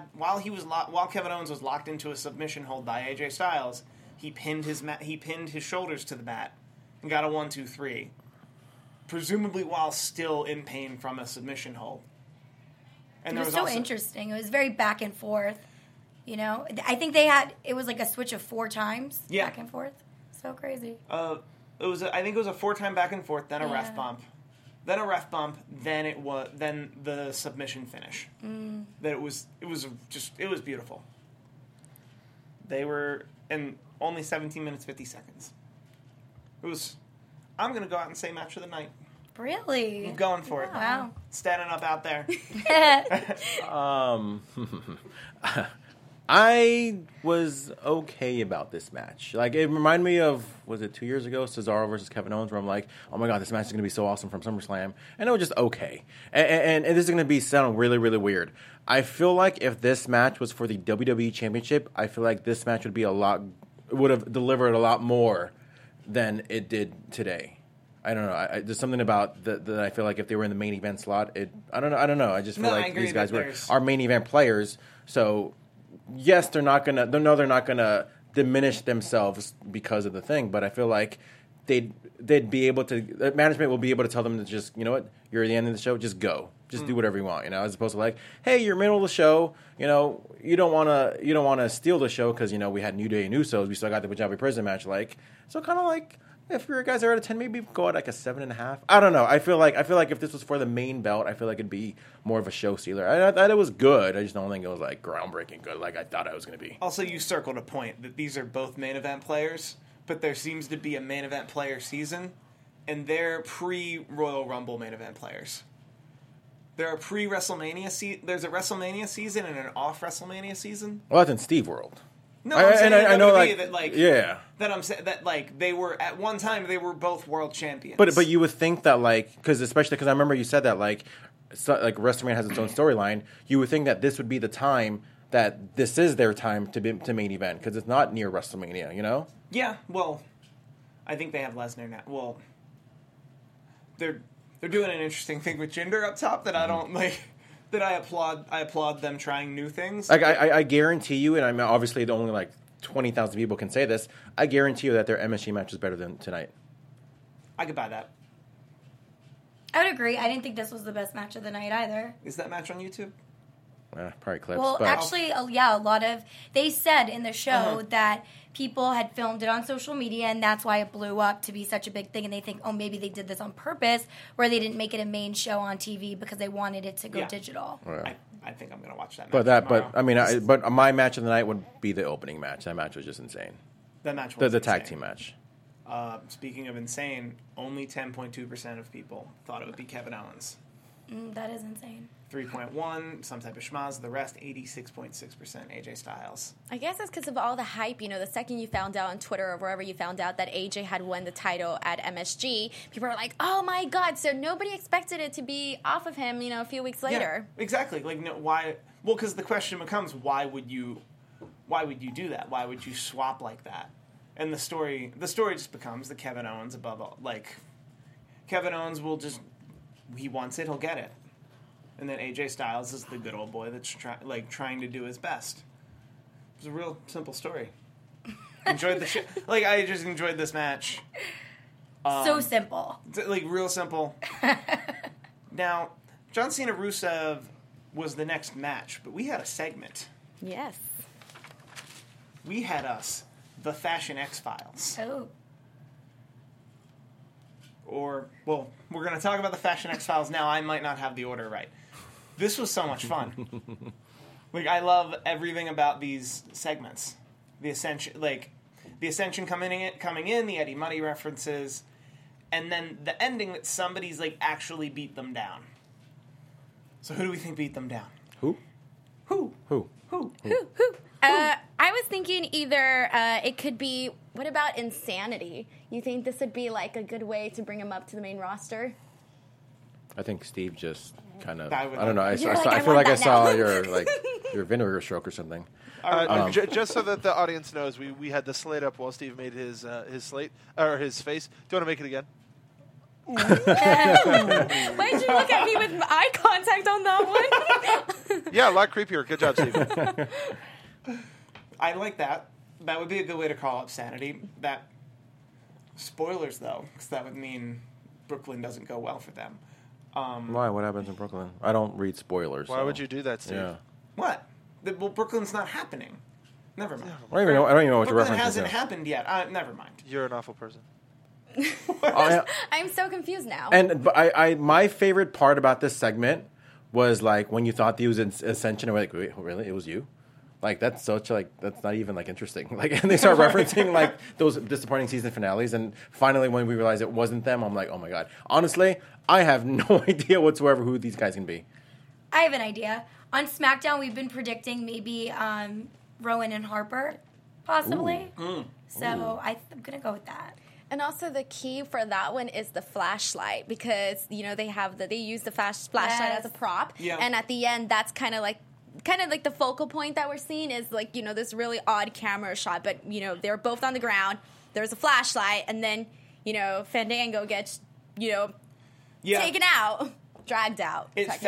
Kevin Owens was locked into a submission hold by AJ Styles. He pinned his shoulders to the mat and got a 1-2-3, presumably while still in pain from a submission hold. And It was so interesting. It was very back and forth. You know, I think it was like a switch of 4 times back and forth. So crazy. I think it was a 4-time back and forth, then a ref bump, then the submission finish. That it was beautiful. They were in only 17 minutes 50 seconds. I'm going to go out and say match of the night. Really? I'm going for it. Wow. Standing up out there. I was okay about this match. Like, it reminded me of, was it 2 years ago, Cesaro versus Kevin Owens, where I'm like, oh my god, this match is going to be so awesome from SummerSlam. And it was just okay. And this is going to sound really, really weird. I feel like if this match was for the WWE Championship, I feel like this match would have delivered a lot more than it did today. I don't know. There's something about that I feel like if they were in the main event slot, I don't know. I just feel like these guys are main event players. So yes, they're not gonna diminish themselves because of the thing. But I feel like they'd be able to. The management will be able to tell them to just, you know what, you're at the end of the show, just go. Just do whatever you want, as opposed to like, hey, you're middle of the show, you don't want to steal the show because we had New Day and Usos, we still got the Punjabi Prison match, so kind of like if your guys are at a 10, maybe go at like a 7.5. I don't know. I feel like if this was for the main belt, I feel like it'd be more of a show stealer. I thought it was good. I just don't think it was like groundbreaking good like I thought it was going to be. Also, you circled a point that these are both main event players, but there seems to be a main event player season, and they're pre-Royal Rumble main event players. There are pre-WrestleMania there's a WrestleMania season and an off-WrestleMania season. Well, that's in Steve World. No, I'm saying I know, they were at one time they were both world champions. But you would think that especially because I remember you said that WrestleMania has its own storyline. You would think that this would be the time that this is their time to main event because it's not near WrestleMania, Yeah, well, I think they have Lesnar now. Well, they're doing an interesting thing with Jinder up top that I don't like. That I applaud them trying new things. I guarantee you, and I'm obviously the only 20,000 people can say this. I guarantee you that their MSG match is better than tonight. I could buy that. I would agree. I didn't think this was the best match of the night either. Is that match on YouTube? Probably clips. Well, but actually, a lot of... They said in the show that people had filmed it on social media, and that's why it blew up to be such a big thing, and they think, maybe they did this on purpose, where they didn't make it a main show on TV because they wanted it to go digital. Yeah. I think I'm going to watch that match tomorrow. But my match of the night would be the opening match. That match was just insane. That match was the tag team match. Speaking of insane, only 10.2% of people thought it would be Kevin Owens. That is insane. 3.1, some type of schmaz. The rest, 86.6% AJ Styles. I guess it's because of all the hype. The second you found out on Twitter or wherever you found out that AJ had won the title at MSG, people were like, "Oh my god!" So nobody expected it to be off of him. A few weeks later. Yeah, exactly. Why? Well, because the question becomes, why would you do that? Why would you swap like that? And the story just becomes that Kevin Owens above all, Kevin Owens will just, he wants it, he'll get it. And then AJ Styles is the good old boy that's trying to do his best. It's a real simple story. Enjoyed the shit. I just enjoyed this match. So simple. Real simple. Now, John Cena Rusev was the next match, but we had a segment. Yes. We had the Fashion X-Files. Oh. We're going to talk about the Fashion X-Files now. I might not have the order right. This was so much fun. I love everything about these segments. The Ascension coming in, the Eddie Money references, and then the ending that somebody's actually beat them down. So who do we think beat them down? Who? I was thinking either it could be, what about Insanity? You think this would be a good way to bring him up to the main roster? I think Steve just kind of, I don't know. I You're feel like I saw now. your vinegar stroke or something. Just so that the audience knows, we had the slate up while Steve made his slate or his face. Do you want to make it again? Why did you look at me with eye contact on that one? Yeah, a lot creepier. Good job, Steve. I like that. That would be a good way to call up Sanity. Spoilers, though, because that would mean Brooklyn doesn't go well for them. Why? What happens in Brooklyn? I don't read spoilers. Why would you do that, Steve? Yeah. What? Well, Brooklyn's not happening. Never mind. I don't even know what you're Brooklyn referencing. hasn't happened yet. Never mind. You're an awful person. I'm so confused now. But my favorite part about this segment was when you thought he was in Ascension, and we're like, wait, really? It was you? That's that's not even interesting. And they start referencing those disappointing season finales, and finally when we realize it wasn't them, I'm like, oh my god. Honestly, I have no idea whatsoever who these guys can be. I have an idea. On SmackDown, we've been predicting maybe Rowan and Harper, possibly. So I'm going to go with that. And also the key for that one is the flashlight because they use the flashlight as a prop, and at the end that's kind of like the focal point that we're seeing is like this really odd camera shot, but they're both on the ground. There's a flashlight, and then Fandango gets taken out, dragged out.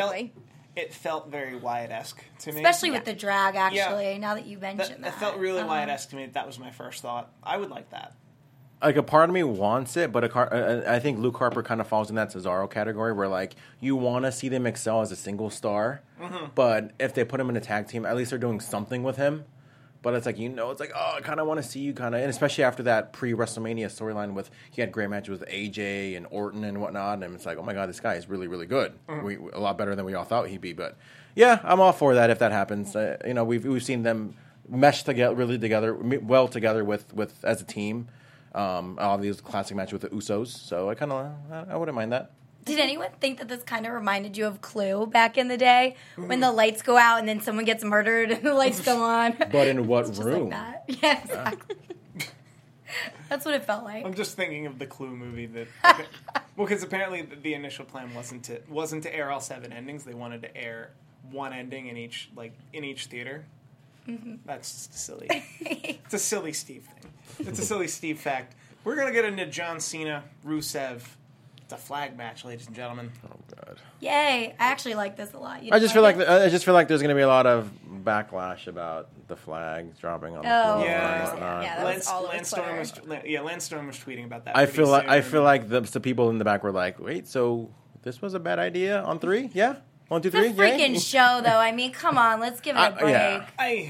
It felt very Wyatt-esque to me, especially with the drag. Actually, now that you mentioned that, it felt really Wyatt-esque to me. That was my first thought. I would like that. Like, a part of me wants it, but I think Luke Harper kind of falls in that Cesaro category where, like, you want to see them excel as a single star, but if they put him in a tag team, at least they're doing something with him. But it's like, it's like, oh, I kind of want to see you and especially after that pre-WrestleMania storyline he had great matches with AJ and Orton and whatnot, and it's like, oh my God, this guy is really, really good. A lot better than we all thought he'd be. But yeah, I'm all for that if that happens. We've seen them mesh together, well together with as a team. All these classic matches with the Usos, so I wouldn't mind that. Did anyone think that this kind of reminded you of Clue back in the day when the lights go out and then someone gets murdered and the lights go on? But in what room? Like that. Yeah, exactly. That's what it felt like. I'm just thinking of the Clue movie because apparently the initial plan wasn't to air all 7 endings. They wanted to air one ending in each theater. That's just silly. It's a silly Steve thing. It's a silly Steve fact. We're gonna get into John Cena, Rusev. It's a flag match, ladies and gentlemen. Oh God! Yay! I actually like this a lot. I just feel like there's gonna be a lot of backlash about the flag dropping on the floor. Yeah, that was all Lance Storm was tweeting about that. I feel like the people in the back were like, wait, so this was a bad idea on 3? Yeah. 1, 2, 3. It's a freaking show, though. I mean, come on, let's give it a break. Yeah. I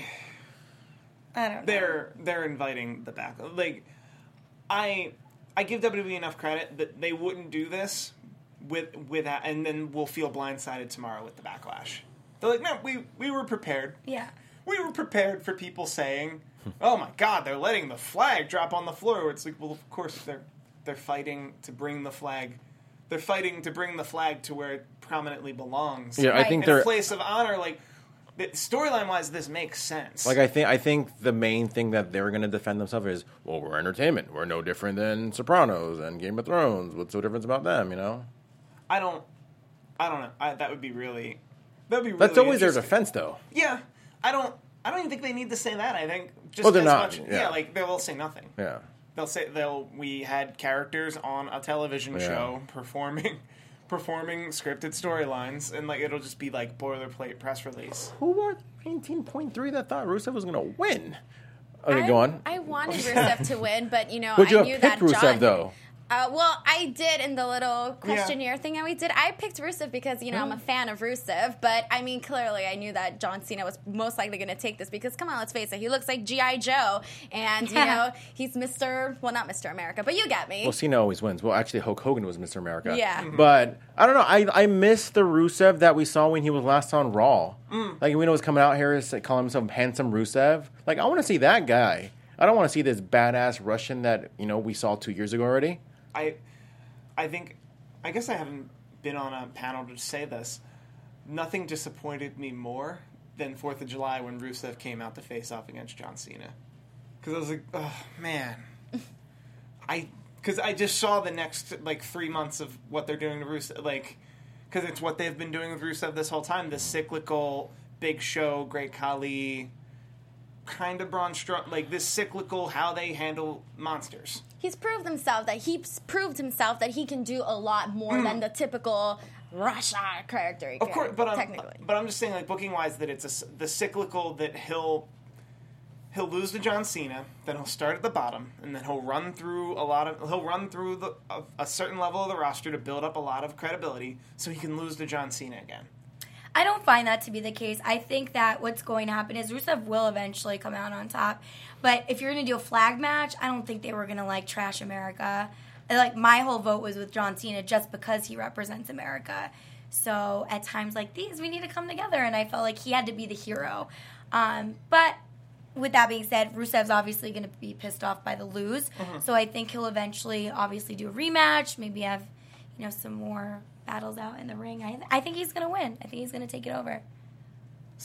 don't know. They're inviting the back. Like, I give WWE enough credit that they wouldn't do this with that, and then we'll feel blindsided tomorrow with the backlash. They're like, no, we were prepared. Yeah. We were prepared for people saying, oh my God, they're letting the flag drop on the floor. It's like, well, of course they're fighting to bring the flag. They're fighting to bring the flag to where it prominently belongs. Yeah, I think in a place of honor. Like, storyline wise, this makes sense. Like, I think the main thing that they're going to defend themselves is, well, we're entertainment. We're no different than Sopranos and Game of Thrones. What's so different about them? I don't know. That would be really. That's always their defense, though. Yeah, I don't even think they need to say that. I think just well, they're as not. much. Yeah. Like they'll say nothing. Yeah. They'll say we had characters on a television show performing scripted storylines, and like it'll just be like boilerplate press release. Who won 19.3 that thought Rusev was going to win? Okay, go on. I wanted Rusev to win, but Would you I knew have that picked Rusev John. though? Well, I did in the little questionnaire thing that we did. I picked Rusev because, I'm a fan of Rusev. But, I mean, clearly I knew that John Cena was most likely going to take this because, come on, let's face it, he looks like G.I. Joe. And, he's not Mr. America, but you get me. Well, Cena always wins. Well, actually, Hulk Hogan was Mr. America. Yeah. But, I don't know. I miss the Rusev that we saw when he was last on Raw. Like, we know was coming out here calling himself Handsome Rusev. Like, I want to see that guy. I don't want to see this badass Russian that, we saw 2 years ago already. I guess I haven't been on a panel to say this. Nothing disappointed me more than 4th of July when Rusev came out to face off against John Cena. Because I was like, oh, man. Because I just saw the next, 3 months of what they're doing to Rusev. Because it's what they've been doing with Rusev this whole time. This cyclical, big show, Great Khali, kind of Braun Strowman, this cyclical how they handle monsters. He's proved himself that he can do a lot more than the typical Russia character. Of course, but technically. But I'm just saying, booking wise, that it's the cyclical that he'll lose to John Cena, then he'll start at the bottom, and then he'll run through a certain level of the roster to build up a lot of credibility, so he can lose to John Cena again. I don't find that to be the case. I think that what's going to happen is Rusev will eventually come out on top. But if you're going to do a flag match, I don't think they were going to, trash America. My whole vote was with John Cena just because he represents America. So at times like these, we need to come together. And I felt like he had to be the hero. But with that being said, Rusev's obviously going to be pissed off by the lose. So I think he'll eventually obviously do a rematch, maybe have, some more battles out in the ring. I think he's going to win. I think he's going to take it over. So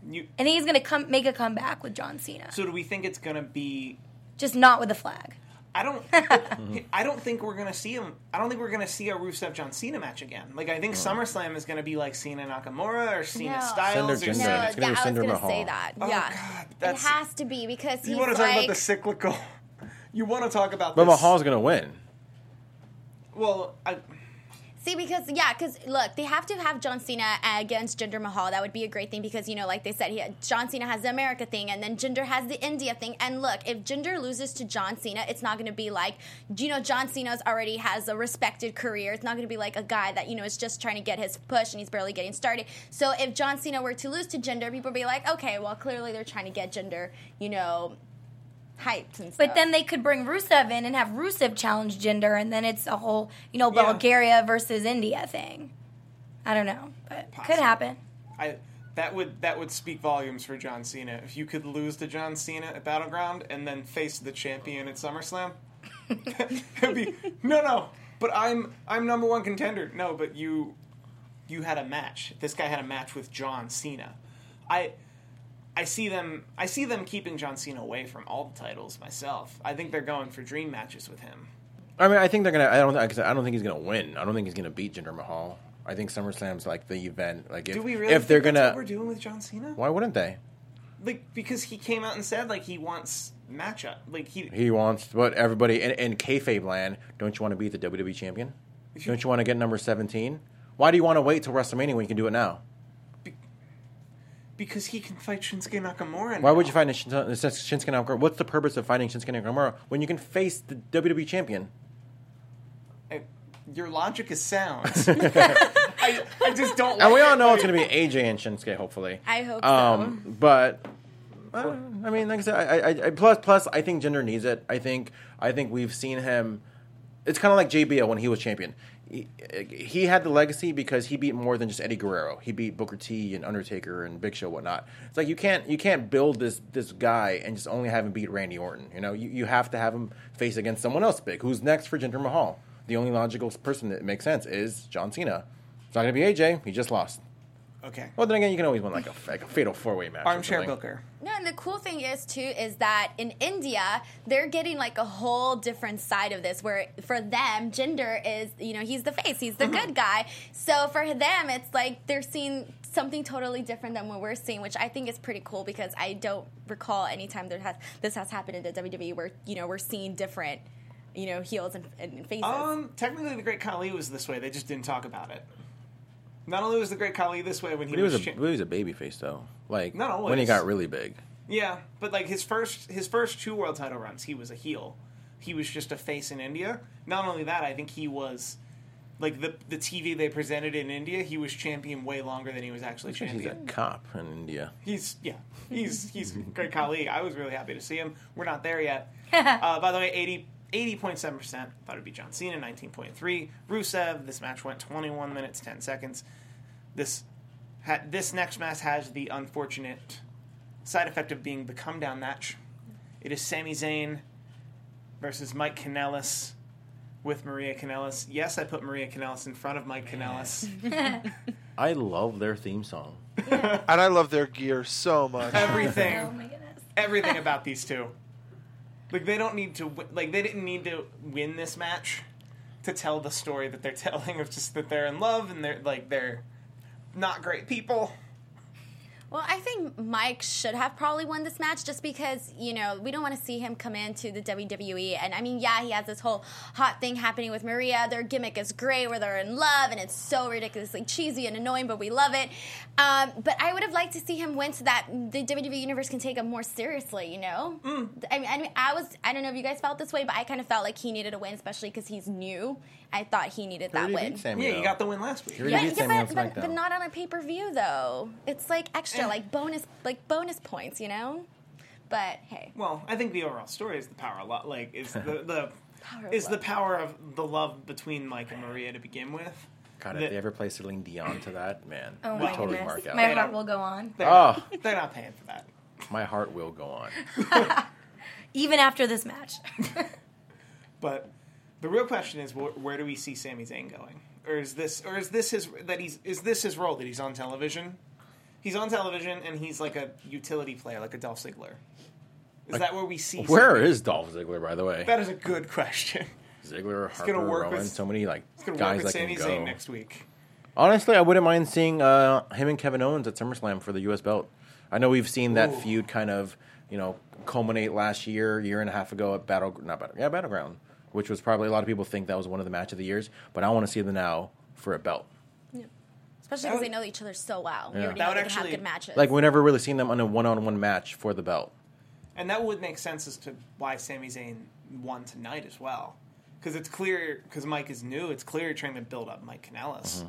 And he's going to make a comeback with John Cena. So do we think it's going to be? Just not with the flag. I don't think we're gonna see him. I don't think we're gonna see a Rusev John Cena match again. Like I think SummerSlam is gonna be like Cena Nakamura or Cena Styles. Cinder Or Jinder. No, It's gonna be I was Cinder gonna Mahal. say that. Oh, Yeah, God, it that's- has to be because he's You want to talk like, about the cyclical? You want to talk about But this? Mahal's going to win. Well, see, because look, they have to have John Cena against Jinder Mahal. That would be a great thing because like they said, John Cena has the America thing, and then Jinder has the India thing. And look, if Jinder loses to John Cena, it's not going to be like John Cena's already has a respected career. It's not going to be like a guy that is just trying to get his push and he's barely getting started. So if John Cena were to lose to Jinder, people would be like, okay, well clearly they're trying to get Jinder, hyped and stuff. But then they could bring Rusev in and have Rusev challenge Jinder, and then it's a whole, Bulgaria versus India thing. I don't know, but could happen. that would speak volumes for John Cena if you could lose to John Cena at Battleground and then face the champion at SummerSlam. It'd be no. But I'm number one contender. No, but you had a match. This guy had a match with John Cena. I see them keeping John Cena away from all the titles myself. I think they're going for dream matches with him. I mean, I think they're gonna. I don't think he's gonna win. I don't think he's gonna beat Jinder Mahal. I think SummerSlam's like the event. Like, Do we really if they're think gonna, that's what we're doing with John Cena? why wouldn't they? Like because he came out and said like he wants matchup. Like He wants what everybody in kayfabe land. Don't you want to be the WWE champion? Don't you want to get number 17? Why do you want to wait till WrestleMania when you can do it now? because he can fight Shinsuke Nakamura. Why would you fight Shinsuke Nakamura? What's the purpose of fighting Shinsuke Nakamura when you can face the WWE champion? Your logic is sound. I just don't. Like And we all it. know it's going to be AJ and Shinsuke, hopefully. I hope so. But I mean, like I said, plus I think Jinder needs it. I think we've seen him. It's kind of like JBL when he was champion. He had the legacy because he beat more than just Eddie Guerrero. He beat Booker T and Undertaker and Big Show, whatnot. It's like you can't build this guy and just only have him beat Randy Orton. You have to have him face against someone else big. Who's next for Jinder Mahal? The only logical person that makes sense is John Cena. It's not going to be AJ. He just lost. Okay. Well, then again, you can always win like a fatal 4-way match. Armchair or something. Booker. No, and the cool thing is that in India they're getting like a whole different side of this. Where for them, Jinder is he's the face, he's the good guy. So for them, it's like they're seeing something totally different than what we're seeing, which I think is pretty cool because I don't recall any time this has happened in the WWE where we're seeing different heels and faces. Technically, the Great Khali was this way. They just didn't talk about it. Not only was the Great Khali this way when he was he was a baby face though. Like Not always. when he got really big. Yeah, but like his first 2 world title runs, he was a heel. He was just a face in India. Not only that, I think he was like the TV they presented in India. He was champion way longer than he was actually He's a champion. cop in India. He's Great Khali. I was really happy to see him. We're not there yet. By the way, 80.7%. Thought it'd be John Cena. 19.3. Rusev. This match went 21 minutes 10 seconds. This next match has the unfortunate side effect of being the come down match. It is Sami Zayn versus Mike Kanellis with Maria Kanellis. Yes, I put Maria Kanellis in front of Mike Kanellis. I love their theme song. And I love their gear so much. Everything. Oh my goodness. Everything about these two. Like they don't need to. Like they didn't need to win this match to tell the story that they're telling of just that they're in love and they're not great people. Well, I think Mike should have probably won this match just because, we don't want to see him come into the WWE. And, I mean, yeah, he has this whole hot thing happening with Maria. Their gimmick is great where they're in love, and it's so ridiculously cheesy and annoying, but we love it. But I would have liked to see him win so that the WWE Universe can take him more seriously, I mean, I don't know if you guys felt this way, but I kind of felt like he needed a win, especially because he's new. I thought he needed that win. Yeah, you got the win last week. But not on a pay-per-view though. It's like extra, like bonus points, But hey. Well, I think the overall story is the power of love. Like, is the power of the love between Mike and Maria to begin with. God, if they ever play Celine Dion to that, man, Oh we'll my totally goodness. mark out. My heart will go on. They're not paying for that. My heart will go on. Even after this match. But the real question is, where do we see Sami Zayn going? Or is this his role that he's on television? He's on television, and he's like a utility player, like a Dolph Ziggler. Is that where we see? Where is Dolph Ziggler, by the way? That is a good question. Ziggler, He's Harper, gonna work Rowan, with- so many like He's going to guys work with that can Sami Zayn go. next week. Honestly, I wouldn't mind seeing him and Kevin Owens at SummerSlam for the U.S. belt. I know we've seen that Ooh. feud kind of, culminate last year and a half ago at Battleground, which was probably a lot of people think that was one of the match of the years. But I want to see them now for a belt. Especially because they know each other so well. We Yeah. already That know would they can have actually- good matches. Like we never really seen them on a one-on-one match for the belt. And that would make sense as to why Sami Zayn won tonight as well. Because it's clear, because Mike is new, it's clear you're trying to build up Mike Kanellis.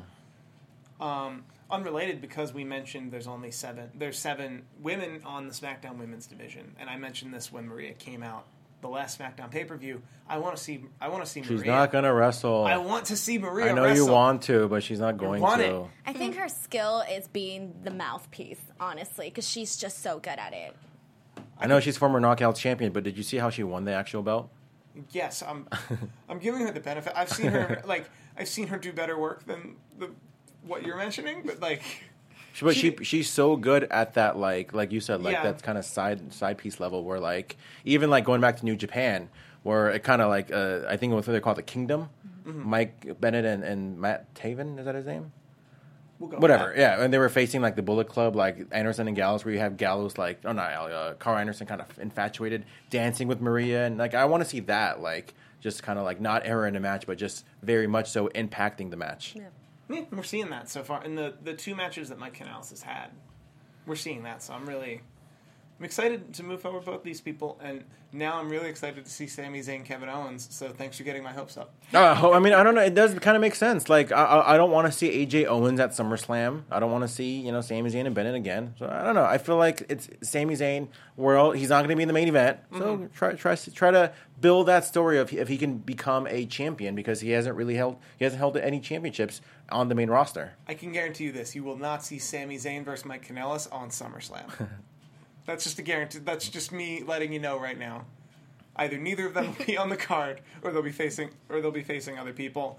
Unrelated, because we mentioned there's seven women on the SmackDown Women's division, and I mentioned this when Maria came out the last SmackDown pay-per-view. I want to see Maria. She's not gonna wrestle. I want to see Maria. I know wrestle. you want to, but she's not going want to. it. I think her skill is being the mouthpiece, honestly, because she's just so good at it. I know she's former Knockouts champion, but did you see how she won the actual belt? Yes, I'm giving her the benefit. I've seen her I've seen her do better work than what you're mentioning, but But she's so good at that, like you said, Yeah. that kind of side piece level where even going back to New Japan, where it kind of I think what they call it, the Kingdom, Mike Bennett and Matt Taven, is that his name? we'll go with Whatever, that. yeah, and they were facing the Bullet Club, Anderson and Gallows, where you have Gallows Carl Anderson kind of infatuated, dancing with Maria, and I want to see that, just kind of not her in a match, but just very much so impacting the match. Yeah. Yeah, we're seeing that so far in the two matches that Mike Kanellis has had. We're seeing that, so I'm excited to move forward both these people, and now I'm really excited to see Sami Zayn, Kevin Owens. So thanks for getting my hopes up. I mean, I don't know. It does kind of make sense. I don't want to see AJ Owens at SummerSlam. I don't want to see Sami Zayn and Bennett again. So I don't know. I feel like it's Sami Zayn. He's not going to be in the main event. So try to build that story of if he can become a champion, because he hasn't held any championships on the main roster. I can guarantee you this: you will not see Sami Zayn versus Mike Kanellis on SummerSlam. That's just a guarantee. That's just me letting you know right now. Either neither of them will be on the card, or they'll be facing other people.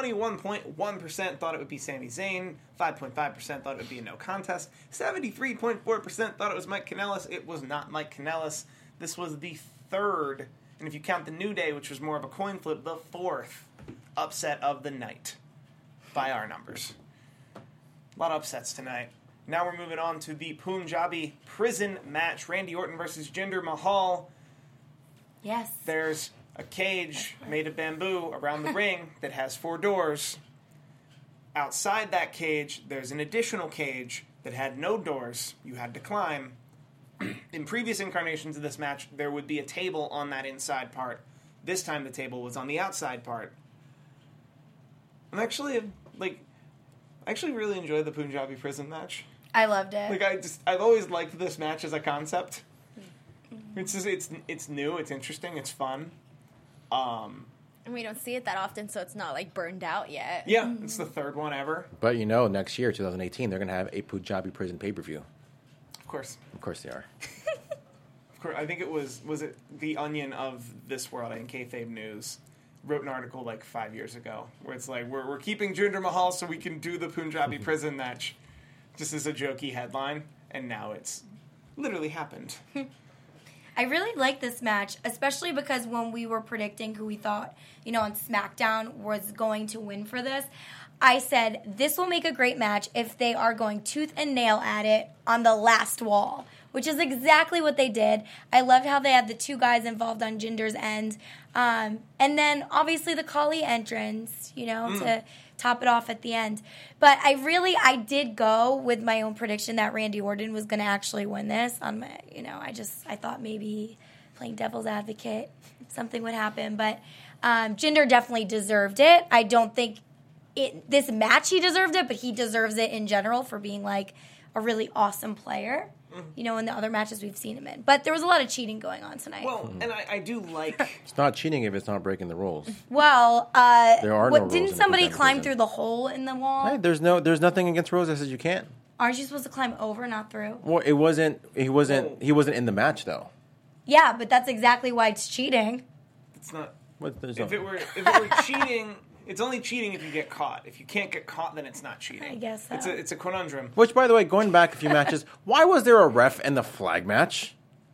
21.1% thought it would be Sami Zayn. 5.5% thought it would be a no contest. 73.4% thought it was Mike Kanellis. It was not Mike Kanellis. This was the third, and if you count the New Day, which was more of a coin flip, the fourth upset of the night by our numbers. A lot of upsets tonight. Now we're moving on to the Punjabi prison match. Randy Orton versus Jinder Mahal. Yes. There's a cage made of bamboo around the ring that has 4 doors. Outside that cage, there's an additional cage that had no doors. You had to climb. In previous incarnations of this match, there would be a table on that inside part. This time the table was on the outside part. I actually really enjoyed the Punjabi prison match. I loved it. I've always liked this match as a concept. It's new, it's interesting, it's fun. And we don't see it that often, so it's not burned out yet. Yeah, it's the third one ever. But next year, 2018, they're going to have a Punjabi prison pay-per-view. Of course. Of course they are. Of course. I think it was it The Onion of this world, in Kayfabe News, wrote an article 5 years ago where it's we're keeping Jinder Mahal so we can do the Punjabi prison match, just as a jokey headline, and now it's literally happened. I really like this match, especially because when we were predicting who we thought, on SmackDown was going to win for this, I said this will make a great match if they are going tooth and nail at it on the last wall, which is exactly what they did. I loved how they had the 2 guys involved on Jinder's end. And then, obviously, the Khali entrance, to top it off at the end. But I did go with my own prediction that Randy Orton was going to actually win this. I thought maybe playing devil's advocate, something would happen. But Jinder definitely deserved it. I don't think this match he deserved it, but he deserves it in general for being a really awesome player. In the other matches we've seen him in. But there was a lot of cheating going on tonight. Well, and I do like... It's not cheating if it's not breaking the rules. Well, there are no rules didn't in the somebody Punjabi climb prison. through the hole in the wall? Hey, there's nothing against rules that says you can't. Aren't you supposed to climb over, not through? Well, he wasn't in the match though. Yeah, but that's exactly why it's cheating. It's not... What, there's If no- it were cheating... It's only cheating if you get caught. If you can't get caught, then it's not cheating. I guess so. It's a conundrum. Which, by the way, going back a few matches, why was there a ref in the flag match?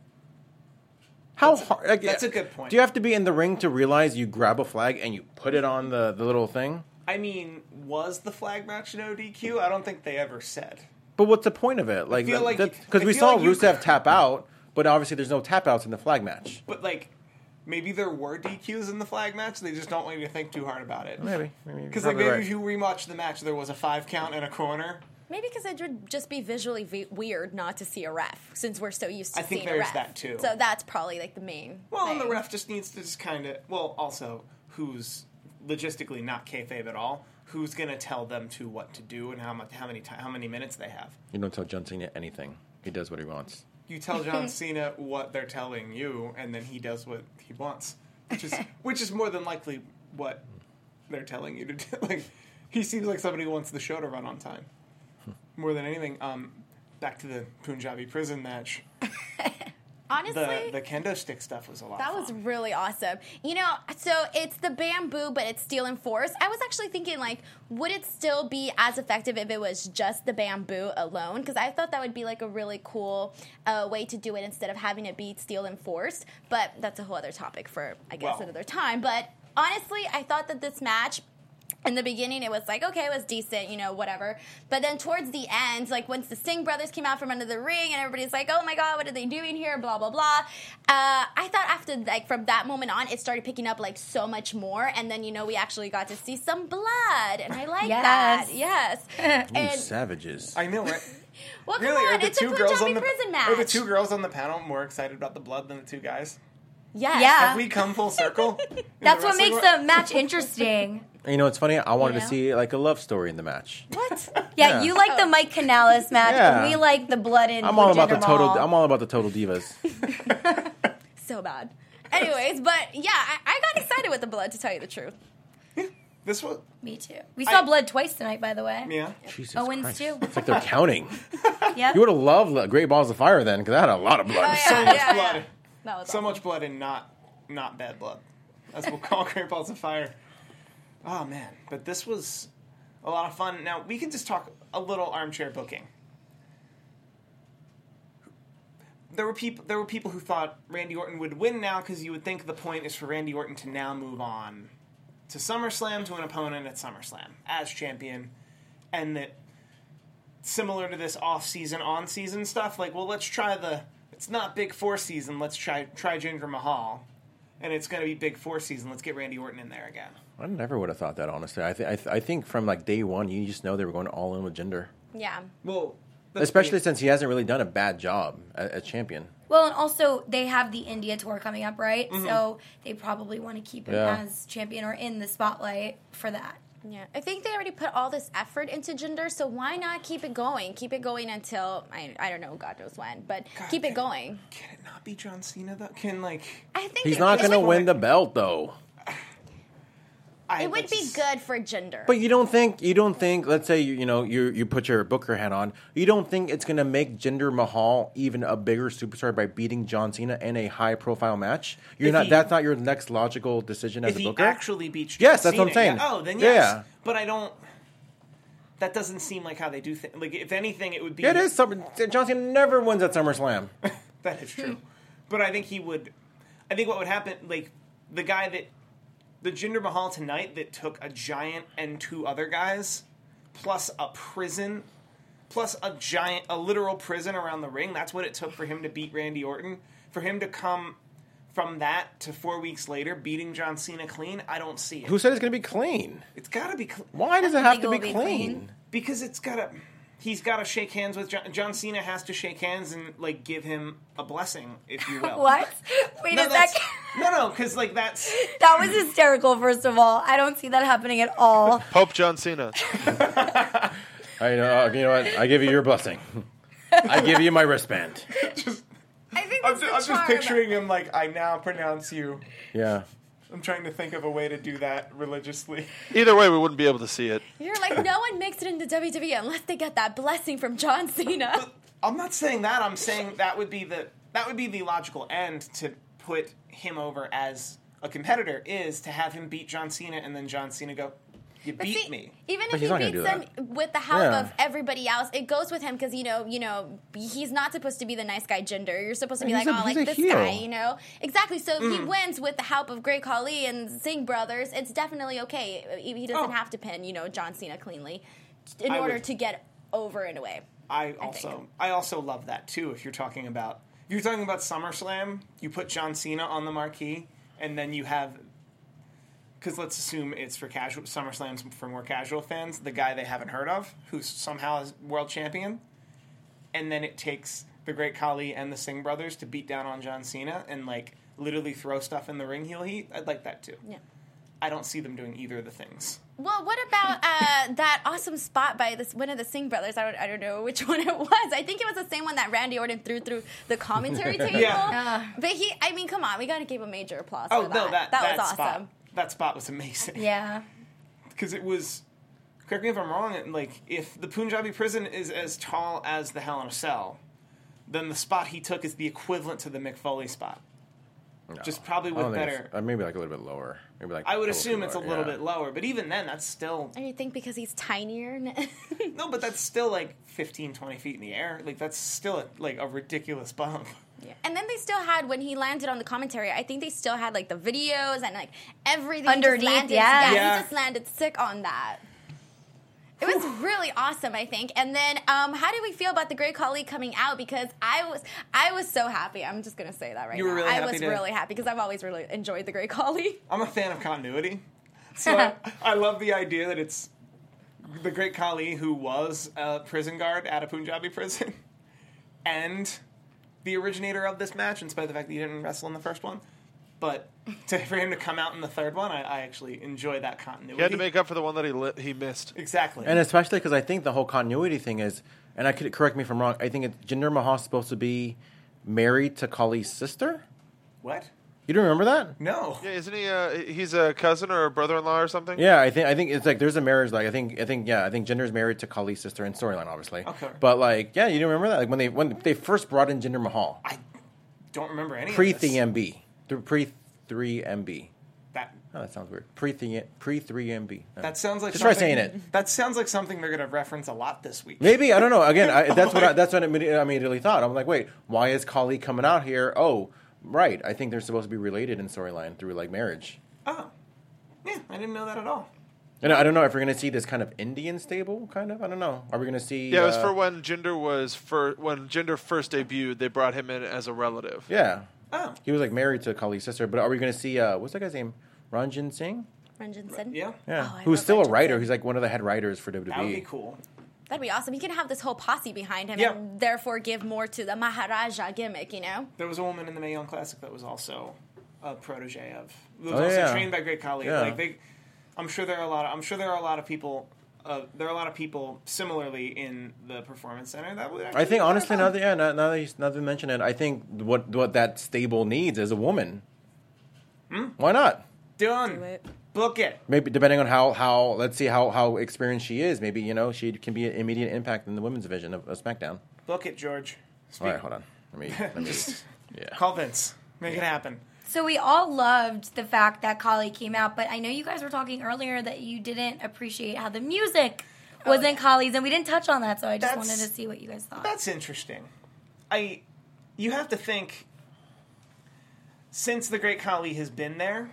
How hard? Like, That's a good point. Do you have to be in the ring to realize you grab a flag and you put it on the little thing? I mean, was the flag match no DQ? I don't think they ever said. But what's the point of it? Like, feel like- because I we feel saw like you- Rusev tap out, but obviously there's no tap outs in the flag match. But, like, maybe there were DQs in the flag match. They just don't want you to think too hard about it. Maybe. Because, like, maybe if you rewatch the match, there was a 5 count in a corner. Maybe because it would just be visually weird not to see a ref, since we're so used to I think seeing a there's ref. that, too. So that's probably like the main. Well, and the thing. ref just needs to just kind of... Well, also, who's logistically not kayfabe at all, who's going to tell them to what to do and how many minutes they have. You don't tell John Cena anything. He does what he wants. You tell John Cena what they're telling you, and then he does what he wants, which is more than likely what they're telling you to do. Like, he seems like somebody who wants the show to run on time more than anything. Back to the Punjabi prison match. Honestly, The kendo stick stuff was a lot. that of was fun. really awesome. You know, so it's the bamboo, but it's steel and force. I was actually thinking, like, would it still be as effective if it was just the bamboo alone? Because I thought that would be, like, a really cool way to do it instead of having it be steel and force. But that's a whole other topic for, I guess, Well. another time. But honestly, I thought that this match... In the beginning, it was like, okay, it was decent, you know, whatever. But then towards the end, like once the Singh brothers came out from under the ring and everybody's like, oh my God, what are they doing here? Blah, blah, blah. I thought after, like, from that moment on, it started picking up, like, so much more. And then, you know, we actually got to see some blood. And I like that. Yes. You And, savages. I know, right? well, come Really, on, it's a Punjabi prison match. Are the 2 girls on the panel more excited about the blood than the 2 guys? Yes. Yeah. Have we come full circle? in That's the what wrestling makes world? the match interesting. And you know what's funny? I wanted You to know? see like a love story in the match. What? Yeah, you like the Mike Canales match, Yeah. and we like the blood in. I'm all about the Jinder total. Mahal. I'm all about the total divas. So bad. Anyways, but yeah, I got excited with the blood, to tell you the truth. This was... Me too. We saw blood twice tonight, by the way. Yeah. Jesus Owens Christ. too. It's like they're counting. Yep. You would have loved Great Balls of Fire then, because that had a lot of blood. Oh, So yeah, much yeah, blood. yeah. That was So awesome. much blood and not bad blood. That's what we'll call Great Balls of Fire. Oh, man. But this was a lot of fun. Now, we can just talk a little armchair booking. There were people who thought Randy Orton would win now because you would think the point is for Randy Orton to now move on to SummerSlam, to an opponent at SummerSlam as champion, and that similar to this off-season, on-season stuff, like, well, let's try it's not Big Four season, let's try Jinder Mahal, and it's going to be Big Four season, let's get Randy Orton in there again. I never would have thought that, honestly. I think from like day one, you just know they were going all in with Jinder. Yeah. Well, Especially since he hasn't really done a bad job as champion. Well, and also they have the India tour coming up, right? So they probably want to keep him Yeah. as champion or in the spotlight for that. Yeah, I think they already put all this effort into Jinder, so why not keep it going? Keep it going until, I don't know, God knows when, but keep it going. Can it not be John Cena, though? Can, like... I think He's it not would- going to win the belt, though. It would be good for Jinder. But you don't think. Let's say you put your Booker hat on. You don't think it's going to make Jinder Mahal even a bigger superstar by beating John Cena in a high profile match? That's not your next logical decision as if a he Booker. actually beats John Yes, that's what I'm Cena, saying. yeah. Oh, then yes. Yeah. But I don't... That doesn't seem like how they do things. Like, if anything, it would be... Yeah, it is. John Cena never wins at SummerSlam. That is true. But I think he would... I think what would happen, like, the guy that... The Jinder Mahal tonight that took a giant and 2 other guys, plus a prison, plus a literal prison around the ring, that's what it took for him to beat Randy Orton. For him to come from that to 4 weeks later beating John Cena clean, I don't see it. Who said it's going to be clean? It's got to be clean. Why does I it have think to it be will be clean? clean. Because he's got to shake hands with John Cena has to shake hands and, like, give him a blessing, if you will. What? Wait No, a that's, second. no, because, like, that's... That was hysterical, first of all. I don't see that happening at all. Pope John Cena. You know what? I give you your blessing. I give you my wristband. I think I'm that's the just charm. picturing him like, I now pronounce you. Yeah. I'm trying to think of a way to do that religiously. Either way, we wouldn't be able to see it. You're like, no one makes it into WWE unless they get that blessing from John Cena. I'm not saying that. I'm saying that would be the logical end to put him over as a competitor, is to have him beat John Cena and then John Cena go, You But beat see, me. Even But if he's he not gonna beats do them that. with the help Yeah. of everybody else, it goes with him because he's not supposed to be the nice guy Jinder. You're supposed to be He's like, a- oh, he's like a this heel. guy, Exactly. So if he wins with the help of Great Khali and Singh brothers, it's definitely okay. He doesn't Oh. have to pin, John Cena cleanly in I order would- to get over in a way. I also love that too. If you're talking about SummerSlam, you put John Cena on the marquee, and then you have, because let's assume it's for casual SummerSlam's for more casual fans, the guy they haven't heard of, who's somehow is world champion, and then it takes the Great Khali and the Singh brothers to beat down on John Cena and like literally throw stuff in the ring heel heat. I'd like that too. Yeah. I don't see them doing either of the things. Well, what about that awesome spot by one of the Singh brothers? I don't know which one it was. I think it was the same one that Randy Orton threw through the commentary table. Yeah. But come on, we got to give a major applause Oh for no, that. that was spot, awesome. that spot was amazing. Yeah. Because it was, correct me if I'm wrong, like, if the Punjabi prison is as tall as the Hell in a Cell, then the spot he took is the equivalent to the Mick Foley spot. No. Just probably I don't with think better. it's- maybe like a little bit lower. Maybe like I would a little assume bit it's a lower, little yeah. bit lower, but even then, that's still. And you think because he's tinier? No, but that's still like 15, 20 feet in the air. Like, that's still like a ridiculous bump. Yeah. And then they still had, when he landed on the commentary, I think they still had like the videos and like everything Underneath, just landed, yeah. Yeah. he just landed sick on that. It was really awesome, I think. And then, how did we feel about the Great Khali coming out? Because I was so happy. I'm just gonna say that right You were now. really I happy was to- really happy because I've always really enjoyed the Great Khali. I'm a fan of continuity. So I love the idea that it's the Great Khali, who was a prison guard at a Punjabi prison, and the originator of this match, in spite of the fact that he didn't wrestle in the first one. But for him to come out in the third one, I actually enjoy that continuity. He had to make up for the one that he missed. Exactly. And especially because I think the whole continuity thing is, and I could correct me if I'm wrong, I think Jinder Mahal is supposed to be married to Khali's sister. What? You don't remember that? No. Yeah, isn't he? He's a cousin or a brother-in-law or something. Yeah, I think it's like there's a marriage. Like I think Jinder's married to Khali's sister in storyline, obviously. Okay. But like, yeah, you don't remember that? Like when they first brought in Jinder Mahal, I don't remember any pre of this. 3MB, pre 3MB. That, Oh, that sounds weird. Pre 3MB. that sounds like Just try something- saying it. That sounds like something they're going to reference a lot this week. Maybe I don't know. Again, that's what I immediately thought. I'm like, wait, why is Khali coming out here? Oh, right. I think they're supposed to be related in storyline through like marriage. Oh. Yeah, I didn't know that at all. And I don't know if we're going to see this kind of Indian stable, kind of. I don't know. Are we going to see? Yeah, it was for when Jinder first debuted. They brought him in as a relative. Yeah, Oh. he was like married to Khali's sister. But are we going to see? What's that guy's name? Ranjan Singh. Ranjan Singh? Yeah. Yeah, Oh, I who's love still a Ranjan writer. Singh. He's like one of the head writers for WWE. That would be cool. That'd be awesome. He can have this whole posse behind him Yeah. and therefore give more to the Maharaja gimmick, There was a woman in the Mae Young Classic that was also a protege of. Was Oh, also yeah. trained by Great Khali. Yeah. Like I'm sure there are a lot of people. There are a lot of people similarly in the performance center that would. I actually think be honestly, kinda fun. now that you mention it, I think what that stable needs is a woman. Why not? Done. Do it. Book it. Maybe depending on how let's see how experienced she is. Maybe she can be an immediate impact in the women's division of SmackDown. Book it, George. All right, hold on. Let me yeah. Call Vince. Make it happen. So we all loved the fact that Khali came out, but I know you guys were talking earlier that you didn't appreciate how the music was in Khali's, and we didn't touch on that, so I just That's- wanted to see what you guys thought. That's interesting. You have to think, since the Great Khali has been there,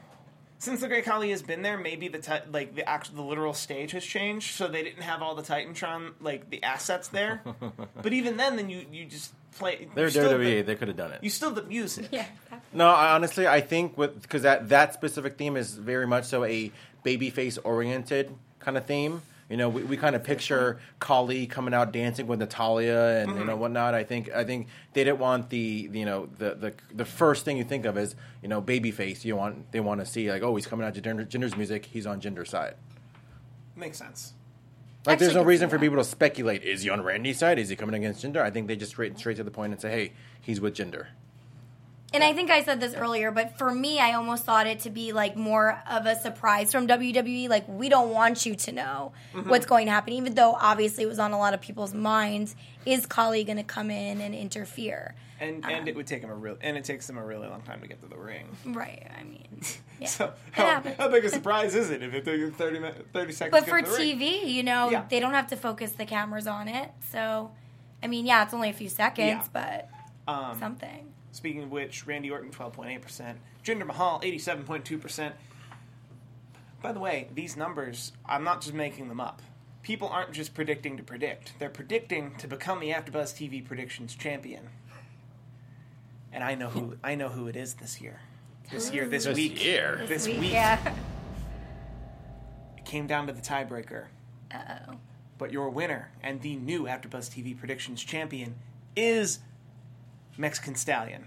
maybe the literal stage has changed, so they didn't have all the Titantron the assets there. But even then you just play. They're you still WWE. They could have done it. You still the music. Yeah. No, honestly, I think because that specific theme is very much so a babyface oriented kind of theme. We kind of picture Khali coming out dancing with Natalya and whatnot. I think they didn't want the first thing you think of is babyface. They want to see like, oh, he's coming out to Jinder's music. He's on Jinder's side. Makes sense. Like, there's no Actually, reason for yeah. people to speculate. Is he on Randy's side? Is he coming against Jinder? I think they just straight to the point and say, hey, he's with Jinder. And I think I said this earlier, but for me, I almost thought it to be like more of a surprise from WWE. Like, we don't want you to know what's going to happen, even though obviously it was on a lot of people's minds. Is Khali going to come in and interfere? And it would take him it takes them a really long time to get to the ring. Right. I mean, yeah. So how big a surprise is it if it took you 30 seconds? But to for get to the ring? TV, they don't have to focus the cameras on it. So, I mean, yeah, it's only a few seconds, but something. Speaking of which, Randy Orton 12.8%, Jinder Mahal 87.2%. By the way, these numbers, I'm not just making them up. People aren't just predicting to predict; they're predicting to become the AfterBuzz TV predictions champion. And I know who it is this year. This week. Yeah. It came down to the tiebreaker. Uh-oh. But your winner and the new AfterBuzz TV predictions champion is Mexican Stallion.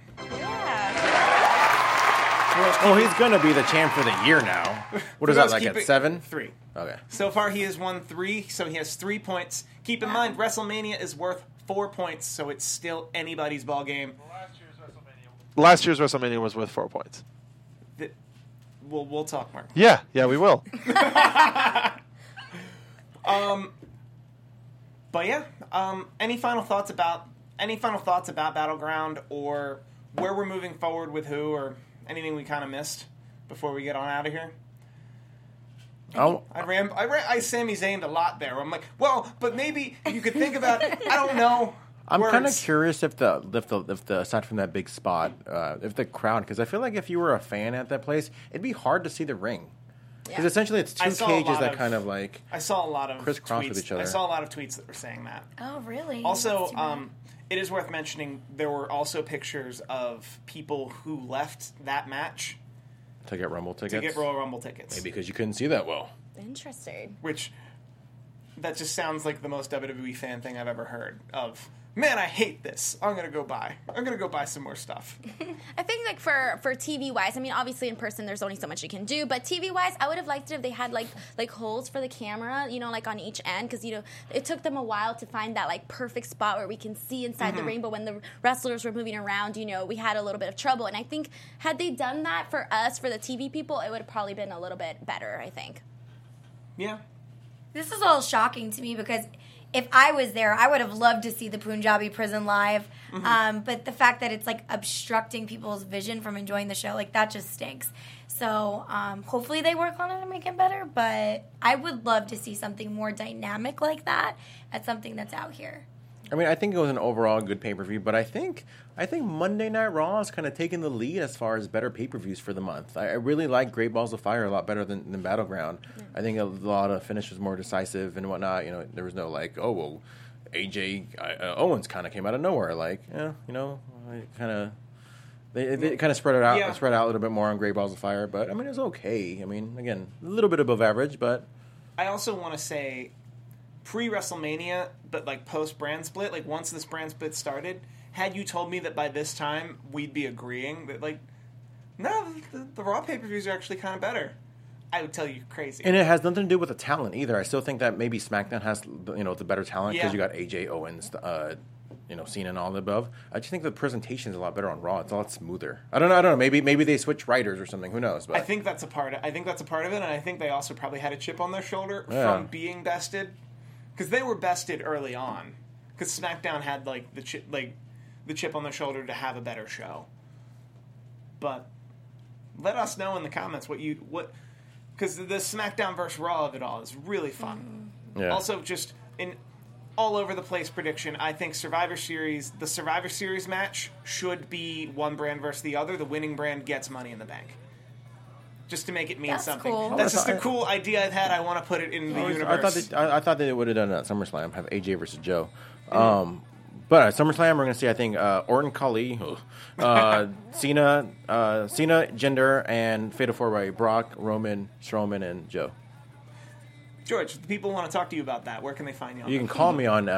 Oh, he's going to be the champ for the year now. What is that, like at 7? 3. Okay. So far, he has won 3, so he has 3 points. Keep in mind, WrestleMania is worth 4 points, so it's still anybody's ball game. Last year's WrestleMania was worth 4 points. We'll talk, Mark. Yeah, we will. But yeah, any final thoughts about Battleground, or where we're moving forward with who, or anything we kind of missed before we get on out of here? I Sami Zayn'd a lot there. I'm like, well, but maybe you could think about, I don't know. I'm kind of curious if the aside from that big spot, if the crowd, because I feel like if you were a fan at that place, it'd be hard to see the ring. Because essentially it's two cages that kind of like I saw a lot of crisscross tweets with each other. I saw a lot of tweets that were saying that. Oh, really? Also, it is worth mentioning there were also pictures of people who left that match to get Rumble tickets. To get Royal Rumble tickets. Maybe because you couldn't see that well. Interesting. Which, that just sounds like the most WWE fan thing I've ever heard of. Man, I hate this. I'm gonna go buy some more stuff. I think like for TV wise, I mean obviously in person there's only so much you can do, but TV wise I would have liked it if they had like holes for the camera, like on each end, because it took them a while to find that like perfect spot where we can see inside the ring, but when the wrestlers were moving around, we had a little bit of trouble, and I think had they done that for us, for the TV people, it would have probably been a little bit better, I think. Yeah. This is all shocking to me because if I was there, I would have loved to see the Punjabi prison live. But the fact that it's like obstructing people's vision from enjoying the show, like that just stinks. So hopefully they work on it and make it better. But I would love to see something more dynamic like that at something that's out here. I mean, I think it was an overall good pay-per-view, but I think Monday Night Raw is kind of taking the lead as far as better pay-per-views for the month. I really like Great Balls of Fire a lot better than Battleground. I think a lot of finish was more decisive and whatnot. There was no like, oh well, AJ Owens kind of came out of nowhere. Like, they kind of spread it out, spread out a little bit more on Great Balls of Fire. But I mean, it was okay. I mean, again, a little bit above average, but I also want to say, pre-WrestleMania, but like post-brand split, like once this brand split started, had you told me that by this time we'd be agreeing that like, no, the Raw pay-per-views are actually kind of better, I would tell you crazy. And it has nothing to do with the talent either. I still think that maybe SmackDown has the better talent because you got AJ Owens, Cena and all the above. I just think the presentation is a lot better on Raw. It's a lot smoother. I don't know. Maybe they switch writers or something. Who knows? But I think that's a part of it, and I think they also probably had a chip on their shoulder from being bested. Because they were bested early on. Because SmackDown had the chip on their shoulder to have a better show. But let us know in the comments because the SmackDown versus Raw of it all is really fun. Yeah. Also, just in all over the place prediction, I think the Survivor Series match should be one brand versus the other. The winning brand gets Money in the Bank. Just to make it mean something. Cool. That's just a cool idea I've had. I want to put it in the universe. I thought they would have done it at SummerSlam, have AJ versus Joe. But at SummerSlam, we're going to see, I think, Orton, Khali, Cena, Jinder, and Fatal 4-Way, Brock, Roman, Strowman, and Joe. George, the people want to talk to you about that. Where can they find you? You can call me on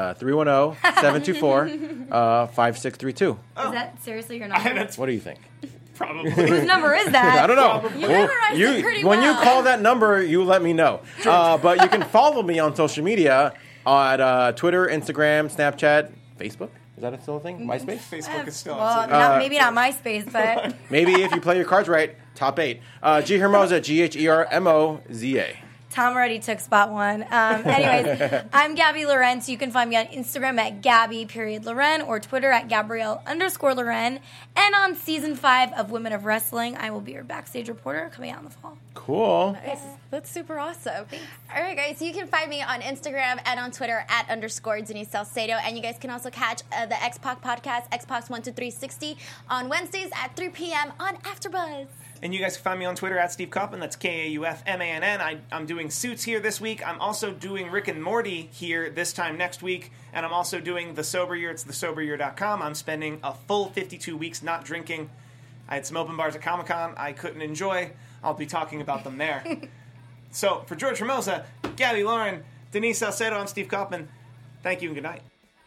310-724-5632. Is that seriously your number? What do you think? Probably. Whose number is that? I don't know. You memorized it pretty well. When you call that number, you let me know. But you can follow me on social media on Twitter, Instagram, Snapchat, Facebook. Is that still a thing? MySpace? Facebook is still Well, absolutely. maybe not MySpace, but Maybe if you play your cards right, top 8. G Hermoza, GHERMOZA. Tom already took spot 1. Anyways, I'm Gabby Loren, so you can find me on Instagram at Gabby.Loren or Twitter at Gabrielle_Loren. And on season 5 of Women of Wrestling, I will be your backstage reporter coming out in the fall. Cool. That's super awesome. All right, guys, you can find me on Instagram and on Twitter at _Denise Salcedo. And you guys can also catch the X-Pac podcast, X-Pac 1 to 360, on Wednesdays at 3 p.m. on AfterBuzz. And you guys can find me on Twitter at Steve Kaufman. That's KAUFMANN. I'm doing Suits here this week. I'm also doing Rick and Morty here this time next week. And I'm also doing The Sober Year. It's thesoberyear.com. I'm spending a full 52 weeks not drinking. I had some open bars at Comic-Con I couldn't enjoy. I'll be talking about them there. So, for George Hermosa, Gabby Loren, Denise Salcedo, I'm Steve Kaufman. Thank you and good night.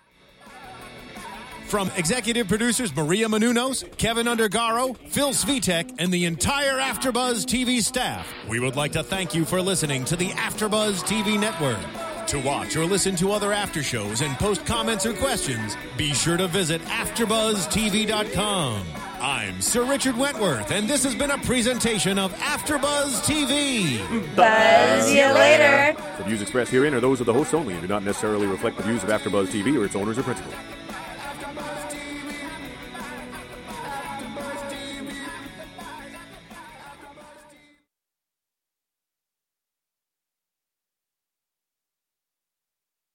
From executive producers Maria Menounos, Kevin Undergaro, Phil Svitek, and the entire AfterBuzz TV staff, we would like to thank you for listening to the AfterBuzz TV network. To watch or listen to other after shows and post comments or questions, be sure to visit AfterBuzzTV.com. I'm Sir Richard Wentworth, and this has been a presentation of AfterBuzz TV. Buzz you later. The views expressed herein are those of the hosts only and do not necessarily reflect the views of AfterBuzz TV or its owners or principals.